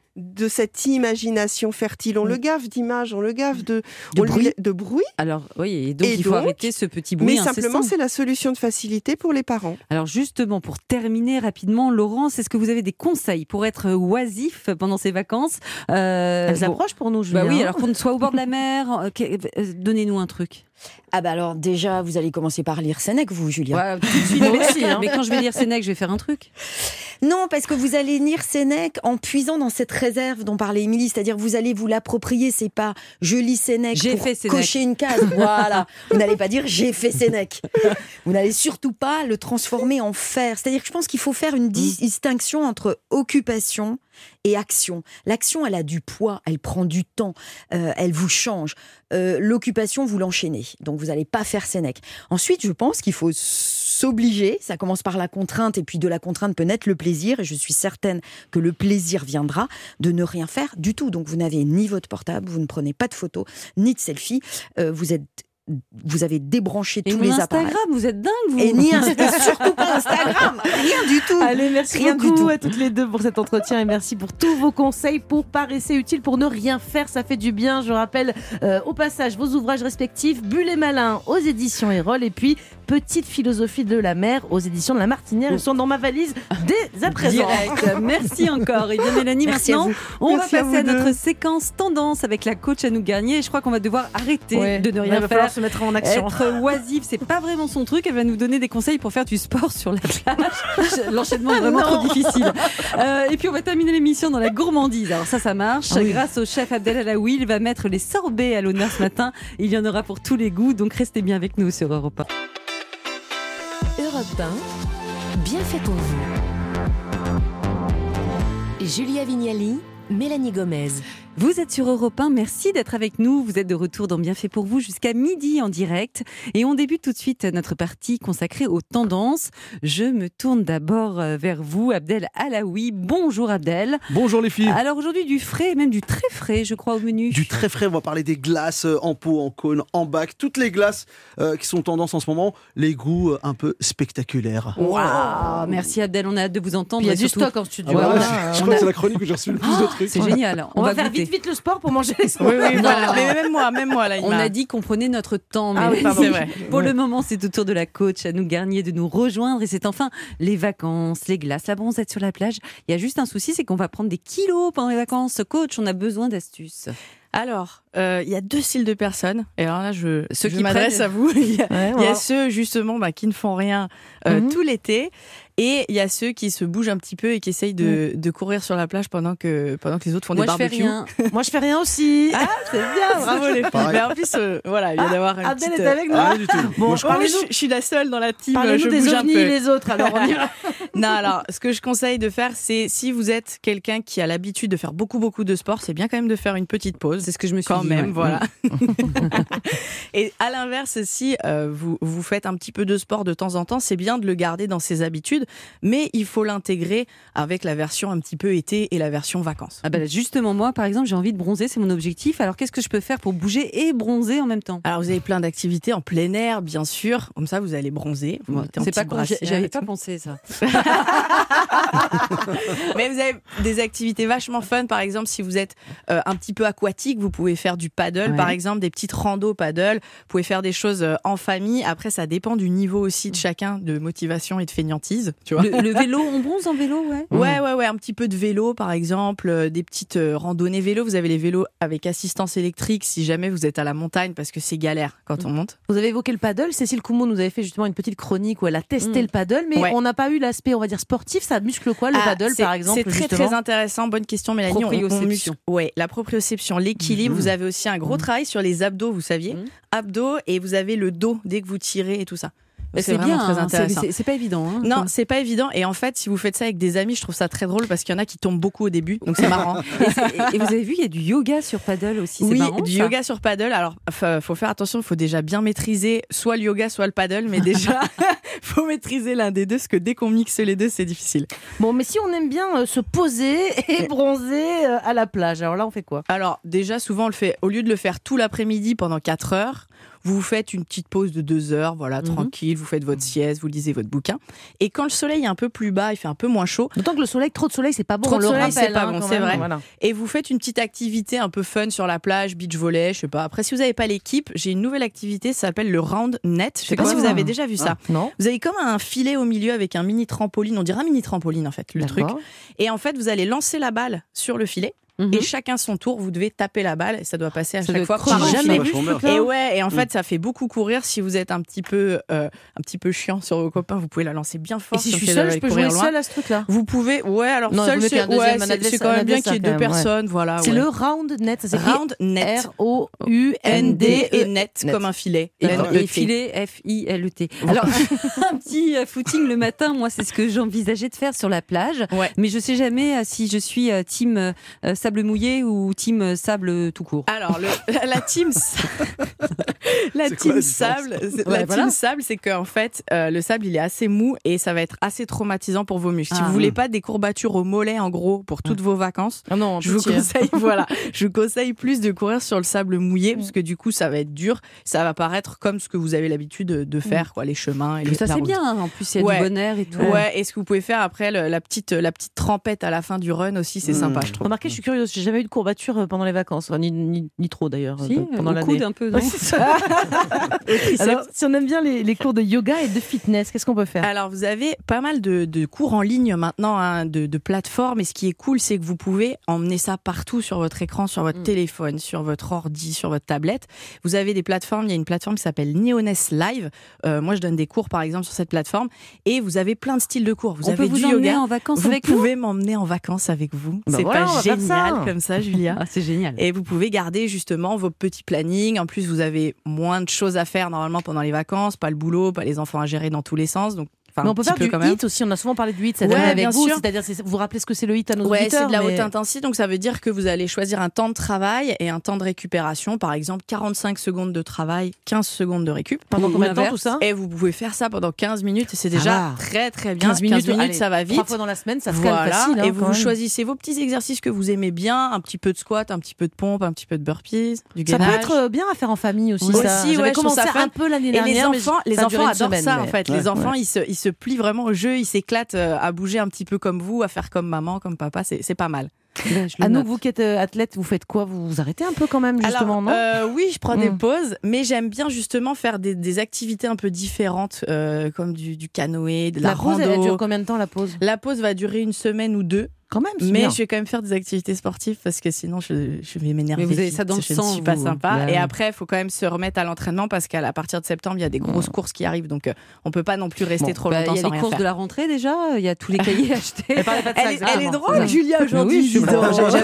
de cette imagination fertile. On le gave d'images, on le gave de bruit. Alors, oui, et donc il faut arrêter ce petit bruit mais incessant. simplement, c'est la solution de facilité pour les parents. Alors justement, pour terminer rapidement, Laurence, est-ce que vous avez des conseils pour être oisif pendant ces vacances Elles approchent pour nous, Julien. Bah oui, alors qu'on soit au bord de la mer, donnez-nous un truc. Ah bah alors déjà, vous allez commencer par lire Sénèque, vous, Julien. Ouais, tout de suite. Moi aussi, hein. Mais quand je vais lire Sénèque, je vais faire un truc. Non, parce que vous allez lire Sénèque en puisant dans cette réserve dont parlait Émilie, c'est-à-dire vous allez vous l'approprier. C'est pas je lis Sénèque pour cocher une case. Voilà. Vous n'allez pas dire j'ai fait Sénèque. Vous n'allez surtout pas le transformer en faire. C'est-à-dire que je pense qu'il faut faire une distinction entre occupation et action. L'action, elle a du poids, elle prend du temps, elle vous change. L'occupation, vous l'enchaînez. Donc, vous n'allez pas faire Sénèque. Ensuite, je pense qu'il faut s'obliger. Ça commence par la contrainte et puis de la contrainte peut naître le plaisir. Et je suis certaine que le plaisir viendra de ne rien faire du tout. Donc, vous n'avez ni votre portable, vous ne prenez pas de photos, ni de selfies. Vous avez débranché tous les appareils. Instagram, vous êtes dingue, vous. Et surtout pas Instagram, rien du tout. Allez, merci beaucoup à toutes les deux pour cet entretien et merci pour tous vos conseils pour paresser utile, pour ne rien faire, ça fait du bien. Je rappelle au passage vos ouvrages respectifs, Bullet Malin aux éditions Erol et puis Petite philosophie de la mer aux éditions de La Martinière. Ils sont dans ma valise dès à présent. Direct. Merci encore. Et bien Mélanie, merci maintenant, on va passer à notre deux. séquence tendance avec la coach Anouk Garnier. Et je crois qu'on va devoir arrêter de ne rien faire. Se mettre en action. Être oisif, c'est pas vraiment son truc. Elle va nous donner des conseils pour faire du sport sur la plage. L'enchaînement est vraiment trop difficile. Et puis on va terminer l'émission dans la gourmandise. Alors ça marche. Grâce au chef Abdel Alaoui, il va mettre les sorbets à l'honneur ce matin. Il y en aura pour tous les goûts. Donc restez bien avec nous sur Europe 1. Europe 1, bien fait pour vous. Julia Vignali, Mélanie Gomez. Vous êtes sur Europe 1, merci d'être avec nous. Vous êtes de retour dans Bien fait pour vous jusqu'à midi en direct. Et on débute tout de suite notre partie consacrée aux tendances. Je me tourne d'abord vers vous, Abdel Alaoui. Bonjour Abdel. Bonjour les filles. Alors aujourd'hui du frais, même du très frais, je crois, au menu. Du très frais, on va parler des glaces en pot, en cône, en bac. Toutes les glaces qui sont tendance en ce moment. Les goûts un peu spectaculaires. Waouh, merci Abdel, on a hâte de vous entendre. Il y a du surtout... stock en studio. Je crois que c'est la chronique où j'ai reçu le plus de trucs. truc. C'est génial. On va faire goûter. vite le sport pour manger les Oui, soirs. oui, voilà. Mais même moi, là, On a dit qu'on prenait notre temps, mais Ah oui, pardon. C'est vrai. pour le moment, c'est au tour de la coach Anouk Garnier de nous rejoindre et c'est enfin les vacances, les glaces, la bronzette sur la plage. Il y a juste un souci, c'est qu'on va prendre des kilos pendant les vacances. Coach, on a besoin d'astuces. Alors, il y a 2 styles de personnes. Et alors là, je qui m'adresse prennent- à vous. Il y a voilà. ceux, justement, qui ne font rien tout l'été. Et il y a ceux qui se bougent un petit peu et qui essayent de courir sur la plage pendant que les autres font Moi, des je fais barbecues. rien. Moi, je fais rien aussi. Ah, c'est bien, bravo les filles. Pareil. Mais en plus, voilà, il vient d'avoir une Abdel petite... est avec nous. Ah, du tout. Bon, Moi, je Moi, parlez-nous- je suis la seule dans la team, je Parlez-nous des bouge un ovnis peu. et les autres, alors on y va. Non, alors, ce que je conseille de faire, c'est si vous êtes quelqu'un qui a l'habitude de faire beaucoup de sport, c'est bien quand même de faire une petite pause. C'est ce que je me suis Quand dit. même, ouais. voilà. Et à l'inverse, si vous faites un petit peu de sport de temps en temps, c'est bien de le garder dans ses habitudes, mais il faut l'intégrer avec la version un petit peu été et la version vacances. Ah bah justement, moi, par exemple, j'ai envie de bronzer, c'est mon objectif. Alors, qu'est-ce que je peux faire pour bouger et bronzer en même temps? Alors, vous avez plein d'activités en plein air, bien sûr. Comme ça, vous allez bronzer. Vous mettez en C'est pas petite con, brassière j'avais et pas tout. pensé ça. Mais vous avez des activités vachement fun. Par exemple, si vous êtes un petit peu aquatique, vous pouvez faire du paddle, Ouais. par exemple, des petites randos paddle. Vous pouvez faire des choses en famille. Après, ça dépend du niveau aussi de chacun, de motivation et de fainéantise. Tu vois. Le vélo, on bronze en vélo, ouais. Ouais, un petit peu de vélo, par exemple, des petites randonnées vélo. Vous avez les vélos avec assistance électrique si jamais vous êtes à la montagne, parce que c'est galère quand on monte. Vous avez évoqué le paddle. Cécile Coumont nous avait fait justement une petite chronique où elle a testé le paddle, mais Ouais. on n'a pas eu l'aspect, on va dire, sportif. Ça muscle quoi, le paddle, par exemple? C'est très justement très intéressant. Bonne question, Mélanie. Proprioception. Ouais, la proprioception, l'équilibre. Vous avez aussi un gros travail sur les abdos, vous saviez. Abdos, et vous avez le dos dès que vous tirez et tout ça. Mais c'est vraiment bien, très hein, intéressant. c'est pas évident. Hein, Non, c'est pas évident. Et en fait, si vous faites ça avec des amis, je trouve ça très drôle parce qu'il y en a qui tombent beaucoup au début. Donc c'est marrant. Et vous avez vu, il y a du yoga sur paddle aussi. Oui, c'est marrant, du ça. yoga sur paddle. Alors, faut faire attention, il faut déjà bien maîtriser soit le yoga, soit le paddle. Mais déjà, faut maîtriser l'un des deux, parce que dès qu'on mixe les deux, c'est difficile. Bon, mais si on aime bien se poser et bronzer à la plage, alors là, on fait quoi? Alors, déjà, souvent, on le fait, au lieu de le faire tout l'après-midi pendant 4 heures, vous vous faites une petite pause de 2 heures, voilà, tranquille, vous faites votre sieste, vous lisez votre bouquin. Et quand le soleil est un peu plus bas, il fait un peu moins chaud. D'autant que le soleil, trop de soleil, c'est pas bon. Trop on de le soleil, rappelle, c'est pas hein, bon, quand c'est même. vrai. Voilà. Et vous faites une petite activité un peu fun sur la plage, beach volley, je sais pas. Après, si vous n'avez pas l'équipe, j'ai une nouvelle activité, ça s'appelle le round net. Je sais pas si vous avez déjà vu ça. Non. Vous avez comme un filet au milieu avec un mini trampoline, on dirait un mini trampoline en fait, le truc. D'accord. Et en fait, vous allez lancer la balle sur le filet. Et chacun son tour, vous devez taper la balle et ça doit passer à chaque fois. crevant. par un Jamais filet. vu ce truc-là. Et ouais, et en fait, ça fait beaucoup courir. Si vous êtes un petit peu chiant sur vos copains, vous pouvez la lancer bien fort. Et si je suis vous seule, allez je peux courir jouer loin. seule à ce truc-là? Vous pouvez, ouais, alors Non, seul, vous mettez c'est un deuxième, ouais, un c'est quand même bien qu'il y ait deux adversaire, quand même, personnes, voilà. C'est ouais. le round net, ça s'écrit round net. R-O-U-N-D et net, comme un filet. Et N-E-T. filet F-I-L-E-T. Alors, un petit footing le matin, moi, c'est ce que j'envisageais de faire sur la plage. Ouais. Mais je sais jamais si je suis team sable mouillé ou team sable tout court. Alors, la team, la C'est quoi team la différence sable, Ouais, voilà. team sable, c'est qu'en fait, le sable, il est assez mou et ça va être assez traumatisant pour vos muscles. Si Ah. vous voulez pas des courbatures au mollet, en gros, pour toutes vos vacances, Ah non, je vous pitié. conseille, voilà, je vous conseille plus de courir sur le sable mouillé parce que du coup, ça va être dur. Ça va paraître comme ce que vous avez l'habitude de faire, quoi, les chemins et Ça, la c'est route. bien. En plus, il y a Ouais. du bon air et tout. Ouais, et ce que vous pouvez faire après, la petite trempette à la fin du run aussi, c'est sympa, je trouve. Remarquez, je suis curieuse, j'ai jamais eu de courbature pendant les vacances, enfin, ni trop d'ailleurs, Si, pendant au l'année. coude un peu, non Ouais, c'est ça. Alors, si on aime bien les cours de yoga et de fitness, qu'est-ce qu'on peut faire? Alors, vous avez pas mal de cours en ligne maintenant, hein, de plateformes. Et ce qui est cool, c'est que vous pouvez emmener ça partout sur votre écran, sur votre téléphone, sur votre ordi, sur votre tablette. Vous avez des plateformes. Il y a une plateforme qui s'appelle Neoness Live. Moi, je donne des cours, par exemple, sur cette plateforme. Et vous avez plein de styles de cours. Vous On avez peut du vous emmener yoga. en vacances Vous avec nous. pouvez m'emmener en vacances avec vous. Bah C'est voilà, on pas va faire génial ça. comme ça, Julia. Ah, c'est génial. Et vous pouvez garder justement vos petits plannings. En plus, vous avez moins de choses à faire normalement pendant les vacances. Pas le boulot, pas les enfants à gérer dans tous les sens. Donc, enfin, Mais on un peut petit faire peu du quand même. HIIT aussi, on a souvent parlé du HIIT cette Ouais, année avec bien vous, sûr. c'est-à-dire, vous rappelez ce que c'est le HIIT à nos Ouais, auditeurs? c'est de la mais- haute intensité, donc ça veut dire que vous allez choisir un temps de travail et un temps de récupération. Par exemple, 45 secondes de travail, 15 secondes de récup. Pendant Ou combien de temps l'inverse. tout ça? Et vous pouvez faire ça pendant 15 minutes et c'est Ça déjà va. très très bien. 15 minutes, allez, ça va vite. 3 fois dans la semaine, ça se calme Voilà, facile. hein, et quand vous même. choisissez vos petits exercices que vous aimez bien, un petit peu de squat, un petit peu de pompe, un petit peu de burpees, du Ça peut gainage. être bien à faire en famille aussi. Oui. ça. Aussi, J'avais ouais, je trouve commencé ça fun. un peu l'année Et dernière. les enfants ça a duré une adorent semaine, ça mais- en fait. Ouais, Les enfants, ils se plient vraiment au jeu, ils s'éclatent à bouger un petit peu comme vous, à faire comme maman, comme papa. C'est pas mal. Anouk, vous qui êtes athlète, vous faites quoi? Vous arrêtez un peu quand même, justement, non? Oui, je prends des pauses, mais j'aime bien justement faire des activités un peu différentes, comme du canoë, de la pause, rando. elle dure combien de temps, la pause? La pause va durer 1 semaine ou 2. Quand même, mais bien. je vais quand même faire des activités sportives parce que sinon je vais m'énerver. Mais vous avez ça dans le je sang, ne suis pas vous. sympa. Bah et oui. après, il faut quand même se remettre à l'entraînement parce qu'à partir de septembre, il y a des grosses courses qui arrivent. Donc, on peut pas non plus rester trop longtemps Il y a sans les rien courses faire. de la rentrée déjà, il y a tous les cahiers achetés. Elle est drôle, Julia, aujourd'hui. Oui, je suis dis donc.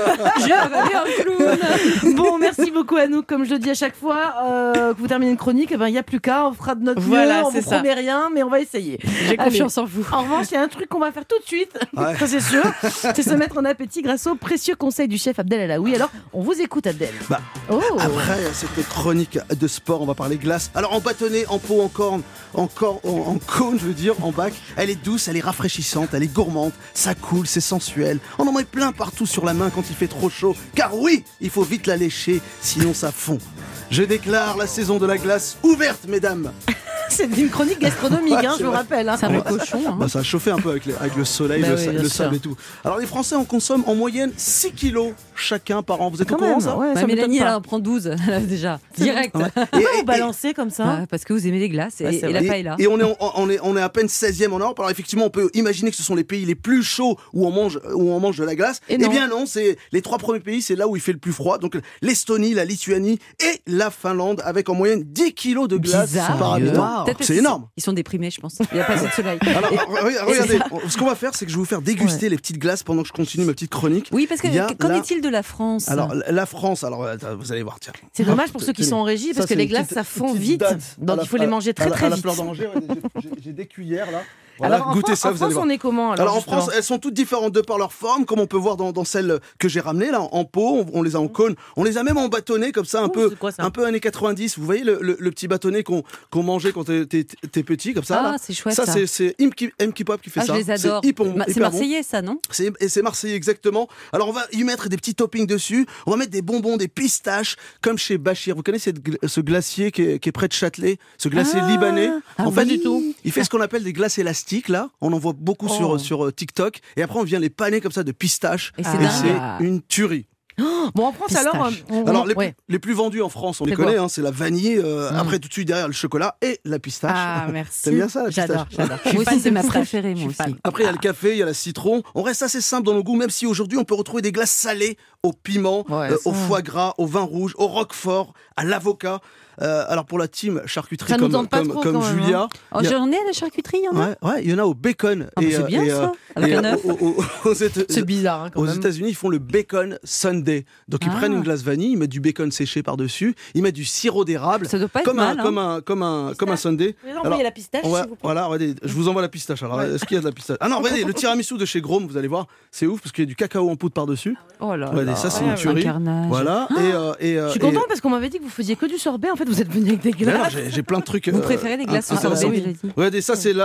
un clown. Bon, merci beaucoup Anouk. Comme je le dis à chaque fois, que vous terminez une chronique, il n'y a plus qu'à, on fera de notre Voilà, mieux, on c'est vous ça. promet rien, mais on va essayer. J'ai confiance en vous. En revanche, il y a un truc qu'on va faire tout de suite, Ouais. ça c'est sûr, c'est se mettre en appétit grâce aux précieux conseils du chef Abdel Alaoui. Alors, on vous écoute Abdel. Bah, Oh. Après cette chronique de sport, on va parler glace. Alors en bâtonnet, en pot, en corne, en cône, je veux dire, en bac. Elle est douce, elle est rafraîchissante, elle est gourmande, ça coule, c'est sensuel. On en met plein partout sur la main quand il fait trop chaud. Car oui, il faut vite la lécher, sinon ça fond. Je déclare la saison de la glace ouverte, mesdames. C'est une chronique gastronomique, Ouais, je c'est vous vrai. rappelle. Hein. C'est un peu cochon. Hein. Bah, ça a chauffé un peu avec le soleil, Bah le, oui, bien le sûr. sable et tout. Alors les Français en consomment en moyenne 6 kilos chacun par an. Vous êtes au Quand courant même, ça ouais, Bah, ça m'étonne Mélanie, pas. elle en prend 12 déjà, C'est direct. Ouais. Pourquoi vous balancez comme ça? Ouais, parce que vous aimez les glaces Ouais, c'est et la Et- paella. Et on est à peine 16e en Europe. Alors effectivement, on peut imaginer que ce sont les pays les plus chauds où on mange de la glace. Et Eh non. bien non, c'est les 3 premiers pays, c'est là où il fait le plus froid. Donc l'Estonie, la Lituanie et la Finlande avec en moyenne 10 kilos de glace Bizarre. par habitant. Peut-être parce C'est qu'ils énorme. sont- Ils sont déprimés, je pense. Il n'y a pas assez de soleil. Alors, regardez, c'est ce qu'on va faire, c'est que je vais vous faire déguster les petites glaces pendant que je continue ma petite chronique. Oui, parce que Il y a qu'en là- est-il de la France? Alors la France, vous allez voir, tiens. C'est dommage pour ceux qui sont en régie, parce Ça, que c'est les une glaces, petite- ça fond petite vite. date. Donc il faut les manger très très à la vite. fleur d'oranger, j'ai des cuillères là. Voilà, Alors, goûtez ça, en vous allez France, voir. on est comment Alors en justement France, elles sont toutes différentes de par leur forme, comme on peut voir dans celles que j'ai ramenées là en pot. On les a en cône, on les a même en bâtonnet comme ça, un c'est quoi, ça peu années 90. Vous voyez le petit bâtonnet qu'on mangeait quand t'es petit comme ça. Ah, là. c'est chouette, Ça ça. c'est M-K Pop qui fait Ah, ça. je les adore. C'est hyper C'est bon. marseillais, ça, non? C'est marseillais exactement. Alors on va y mettre des petits toppings dessus. On va mettre des bonbons, des pistaches, comme chez Bachir. Vous connaissez ce glacier qui est près de Châtelet, ce glacier libanais. Ah En oui. fait, du tout. Il fait ce qu'on appelle des glaces élastiques là. On en voit beaucoup sur TikTok. Et après on vient les paner comme ça de pistaches. Et Et c'est dingue. c'est une tuerie. Bon, en France, Pistache. alors. Alors ouais. les plus vendus en France, on les C'est connaît. quoi Hein, c'est la vanille. Après tout de suite derrière le chocolat et la pistache. Ah, merci. T'aimes bien ça, la pistache? J'adore. Moi aussi, c'est ma pistache. préférée, Je moi suis fan. aussi. Après, il y a le café, il y a la citron. On reste assez simple dans nos goûts, même si aujourd'hui, on peut retrouver des glaces salées au piment, Ouais, au foie gras, au vin rouge, au roquefort, à l'avocat. Alors, pour la team charcuterie Ça nous comme, tente pas comme, trop, comme quand même, Julia. Oh, il y a- j'en ai à la charcuterie, il y en a? Ouais, il y en a au bacon. Ah, mais c'est bien, ça, avec et, un œuf. C'est bizarre, hein, quand Aux même. États-Unis, ils font le bacon sundae. Donc, ils Ah. prennent une glace vanille, ils mettent du bacon séché par-dessus, ils mettent du sirop d'érable. Ça doit pas être Comme mal. comme un sundae. Vous pouvez envoyer la pistache, on va- s'il vous plaît. voilà, regardez, je vous envoie la pistache. Alors, est-ce qu'il y a de la pistache? Ah non, regardez, le tiramisu de chez Grom, vous allez voir, c'est ouf parce qu'il y a du cacao en poudre par-dessus. Oh là Regardez, là. ça, c'est Ouais, une tuerie. un carnage. Voilà. Je suis contente parce qu'on m'avait dit que vous faisiez que du sorbet. En fait, vous êtes venu avec des Mais alors, glaces. j'ai plein de trucs. Vous préférez les glaces au intéressants. sorbet, Mélanie? Regardez, ça, c'est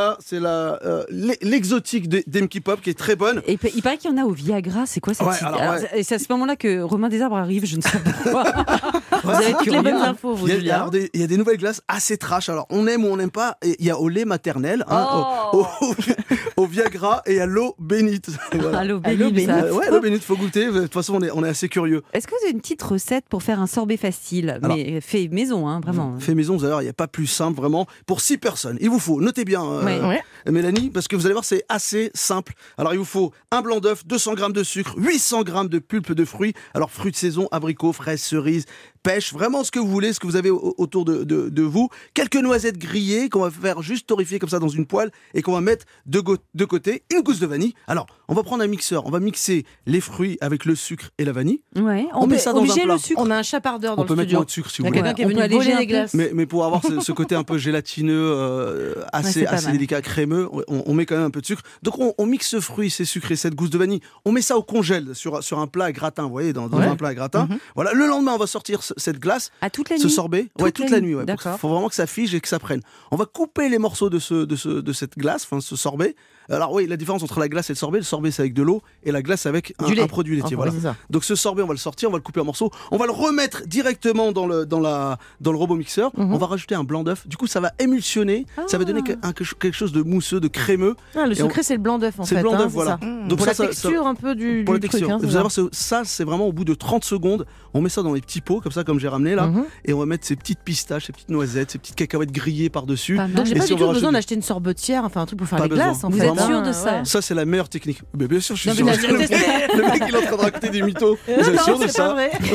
l'exotique d'Emki Pop qui est très bonne. Et il paraît qu'il y en a au Viagra, c'est quoi cette Ouais, idée? alors, Alors, ouais. et c'est à ce moment-là que Romain Desarbres arrive, je ne sais pas pourquoi. Vous avez toutes les curieux, bonnes hein. infos, vous, Il y, a, Julia. alors, il y a des nouvelles glaces assez trash. Alors, on aime ou on n'aime pas. Et il y a au lait maternel, Oh. au Viagra et à l'eau bénite. Voilà. Allô, Béni, Ouais, l'eau bénite, faut goûter. De toute façon, on est assez curieux. Est-ce que vous avez une petite recette pour faire un sorbet facile, Alors, mais fait maison, hein, vraiment? Fait maison, vous allez voir, il n'y a pas plus simple vraiment. Pour 6 personnes, il vous faut, notez bien, Ouais. Mélanie, parce que vous allez voir, c'est assez simple. Alors, il vous faut un blanc d'œuf, 200 g de sucre, 800 g de pulpe de fruits. Alors, fruits de saison, abricots, fraises, cerises, pêche, vraiment ce que vous voulez, ce que vous avez autour de vous. Quelques noisettes grillées qu'on va faire juste torréfier comme ça dans une poêle et qu'on va mettre de côté. Une gousse de vanille. Alors, on va prendre un mixeur, on va mixer les fruits avec le sucre et la vanille. Ouais. On met ça dans un obliger plat. le sucre. On a un chapardeur dans On le peut mettre studio. moins de sucre si Il vous y a voulez. quelqu'un qui est On venu peut alléger voler un les peu. glaces. Mais pour avoir ce côté un peu gélatineux, c'est pas assez mal. délicat, crémeux, on met quand même un peu de sucre. Donc on mixe ce fruit, ces sucres et cette gousse de vanille. On met ça au congèle sur un plat à gratin, vous voyez, dans un plat à gratin. Voilà. Le lendemain, on va sortir cette glace, À toute la ce nuit. sorbet, toute la nuit. Ouais, D'accord. faut vraiment que ça fige et que ça prenne. On va couper les morceaux de cette glace, enfin ce sorbet. Alors oui, la différence entre la glace et le sorbet c'est avec de l'eau et la glace avec un produit laitier. Voilà. C'est ça. Donc ce sorbet, on va le sortir, on va le couper en morceaux, on va le remettre directement dans le robot mixeur. On va rajouter un blanc d'œuf. Du coup, ça va émulsionner, ça va donner quelque chose de mousseux, de crémeux. Le secret, c'est le blanc d'œuf en fait. C'est le blanc d'œuf, c'est voilà. ça. Donc pour ça, la texture un peu du pour la truc. texture. Vous allez voir, ça c'est vraiment au bout de 30 secondes. On met ça dans les petits pots, comme ça, comme j'ai ramené là, et on va mettre ces petites pistaches, ces petites noisettes, ces petites cacahuètes grillées par-dessus. Donc j'ai pas du tout besoin d'acheter une sorbetière, enfin un truc pour faire les glaces. Vous êtes sûr de ça? Ça c'est la meilleure technique. Mais bien sûr, je suis sûr. Le mec il est en train de raconter des mythos. Vous êtes sûr de ça?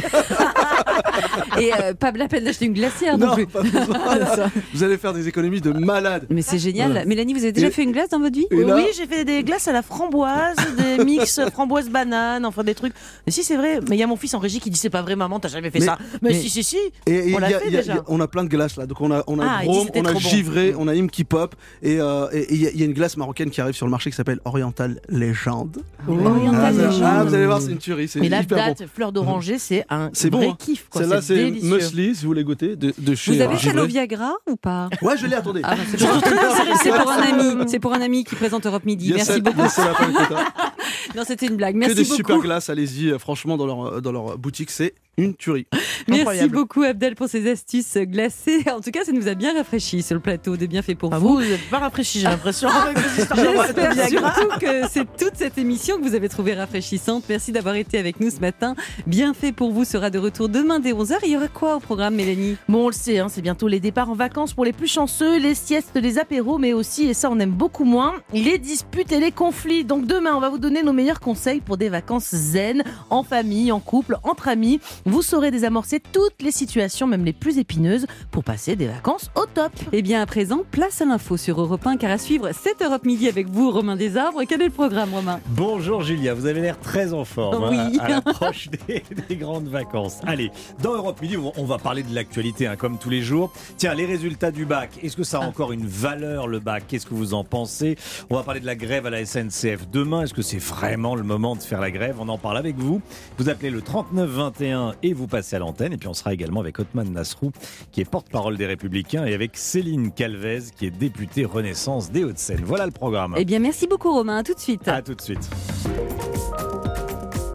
Et pas la peine d'acheter une glacière non plus. Pas besoin. Vous allez faire des économies de malade. Mais c'est génial. Voilà. Mélanie, vous avez déjà fait une glace dans votre vie? Oui, j'ai fait des glaces à la framboise, des mix framboise-banane, enfin des trucs. Mais si, c'est vrai. Mais il y a mon fils en régie qui dit c'est pas vrai, maman, t'as jamais fait ça. Mais si. Et on l'a fait déjà. On a plein de glaces là. Donc on a Drôme, on a Givré, on a Imki Pop. Et il y a une glace marocaine qui arrive sur le marché qui s'appelle Oriental Légende. Oriental Légende. Vous allez voir, c'est une tuerie. Mais la date fleur d'oranger, c'est un vrai kiff. Celle-là, c'est Muesli, si vous voulez goûter, de chez Vous avez fait l'eau Viagra ou pas? Ouais, je l'ai, attendez. C'est pour un ami qui présente Europe Midi. Merci beaucoup. Non, c'était une blague. Merci beaucoup. Que des super glaces, allez-y, franchement, dans leur boutique, c'est une tuerie. Merci beaucoup Abdel pour ces astuces glacées. En tout cas, ça nous a bien rafraîchi sur le plateau de Bienfait pour vous. Vous n'êtes pas rafraîchi, j'ai l'impression. J'espère surtout que c'est toute cette émission que vous avez trouvée rafraîchissante. Merci d'avoir été avec nous ce matin. Bienfait pour vous sera de retour demain dès 11h. Il y aura quoi au programme, Mélanie? Bon, on le sait, c'est bientôt les départs en vacances pour les plus chanceux, les siestes, les apéros, mais aussi, et ça on aime beaucoup moins, les disputes et les conflits. Donc demain, on va vous donner nos meilleurs conseils pour des vacances zen, en famille, en couple, entre amis. Vous saurez désamorcer toutes les situations, même les plus épineuses, pour passer des vacances au top. Et bien à présent, place à l'info sur Europe 1, car à suivre, c'est Europe Midi avec vous, Romain Desarbres. Quel est le programme, Romain? Bonjour Julia, vous avez l'air très en forme oui. À l'approche des grandes vacances. Allez, dans Europe Midi, on va parler de l'actualité, comme tous les jours. Tiens, les résultats du bac, est-ce que ça a encore une valeur le bac? Qu'est-ce que vous en pensez? On va parler de la grève à la SNCF demain. Est-ce que c'est vraiment le moment de faire la grève? On en parle avec vous. Vous appelez le 3921 et vous passez à l'antenne. Et puis on sera également avec Othman Nasrou, qui est porte-parole des Républicains, et avec Céline Calvez, qui est députée Renaissance des Hauts-de-Seine. Voilà le programme. Eh bien, merci beaucoup Romain. À tout de suite. À tout de suite.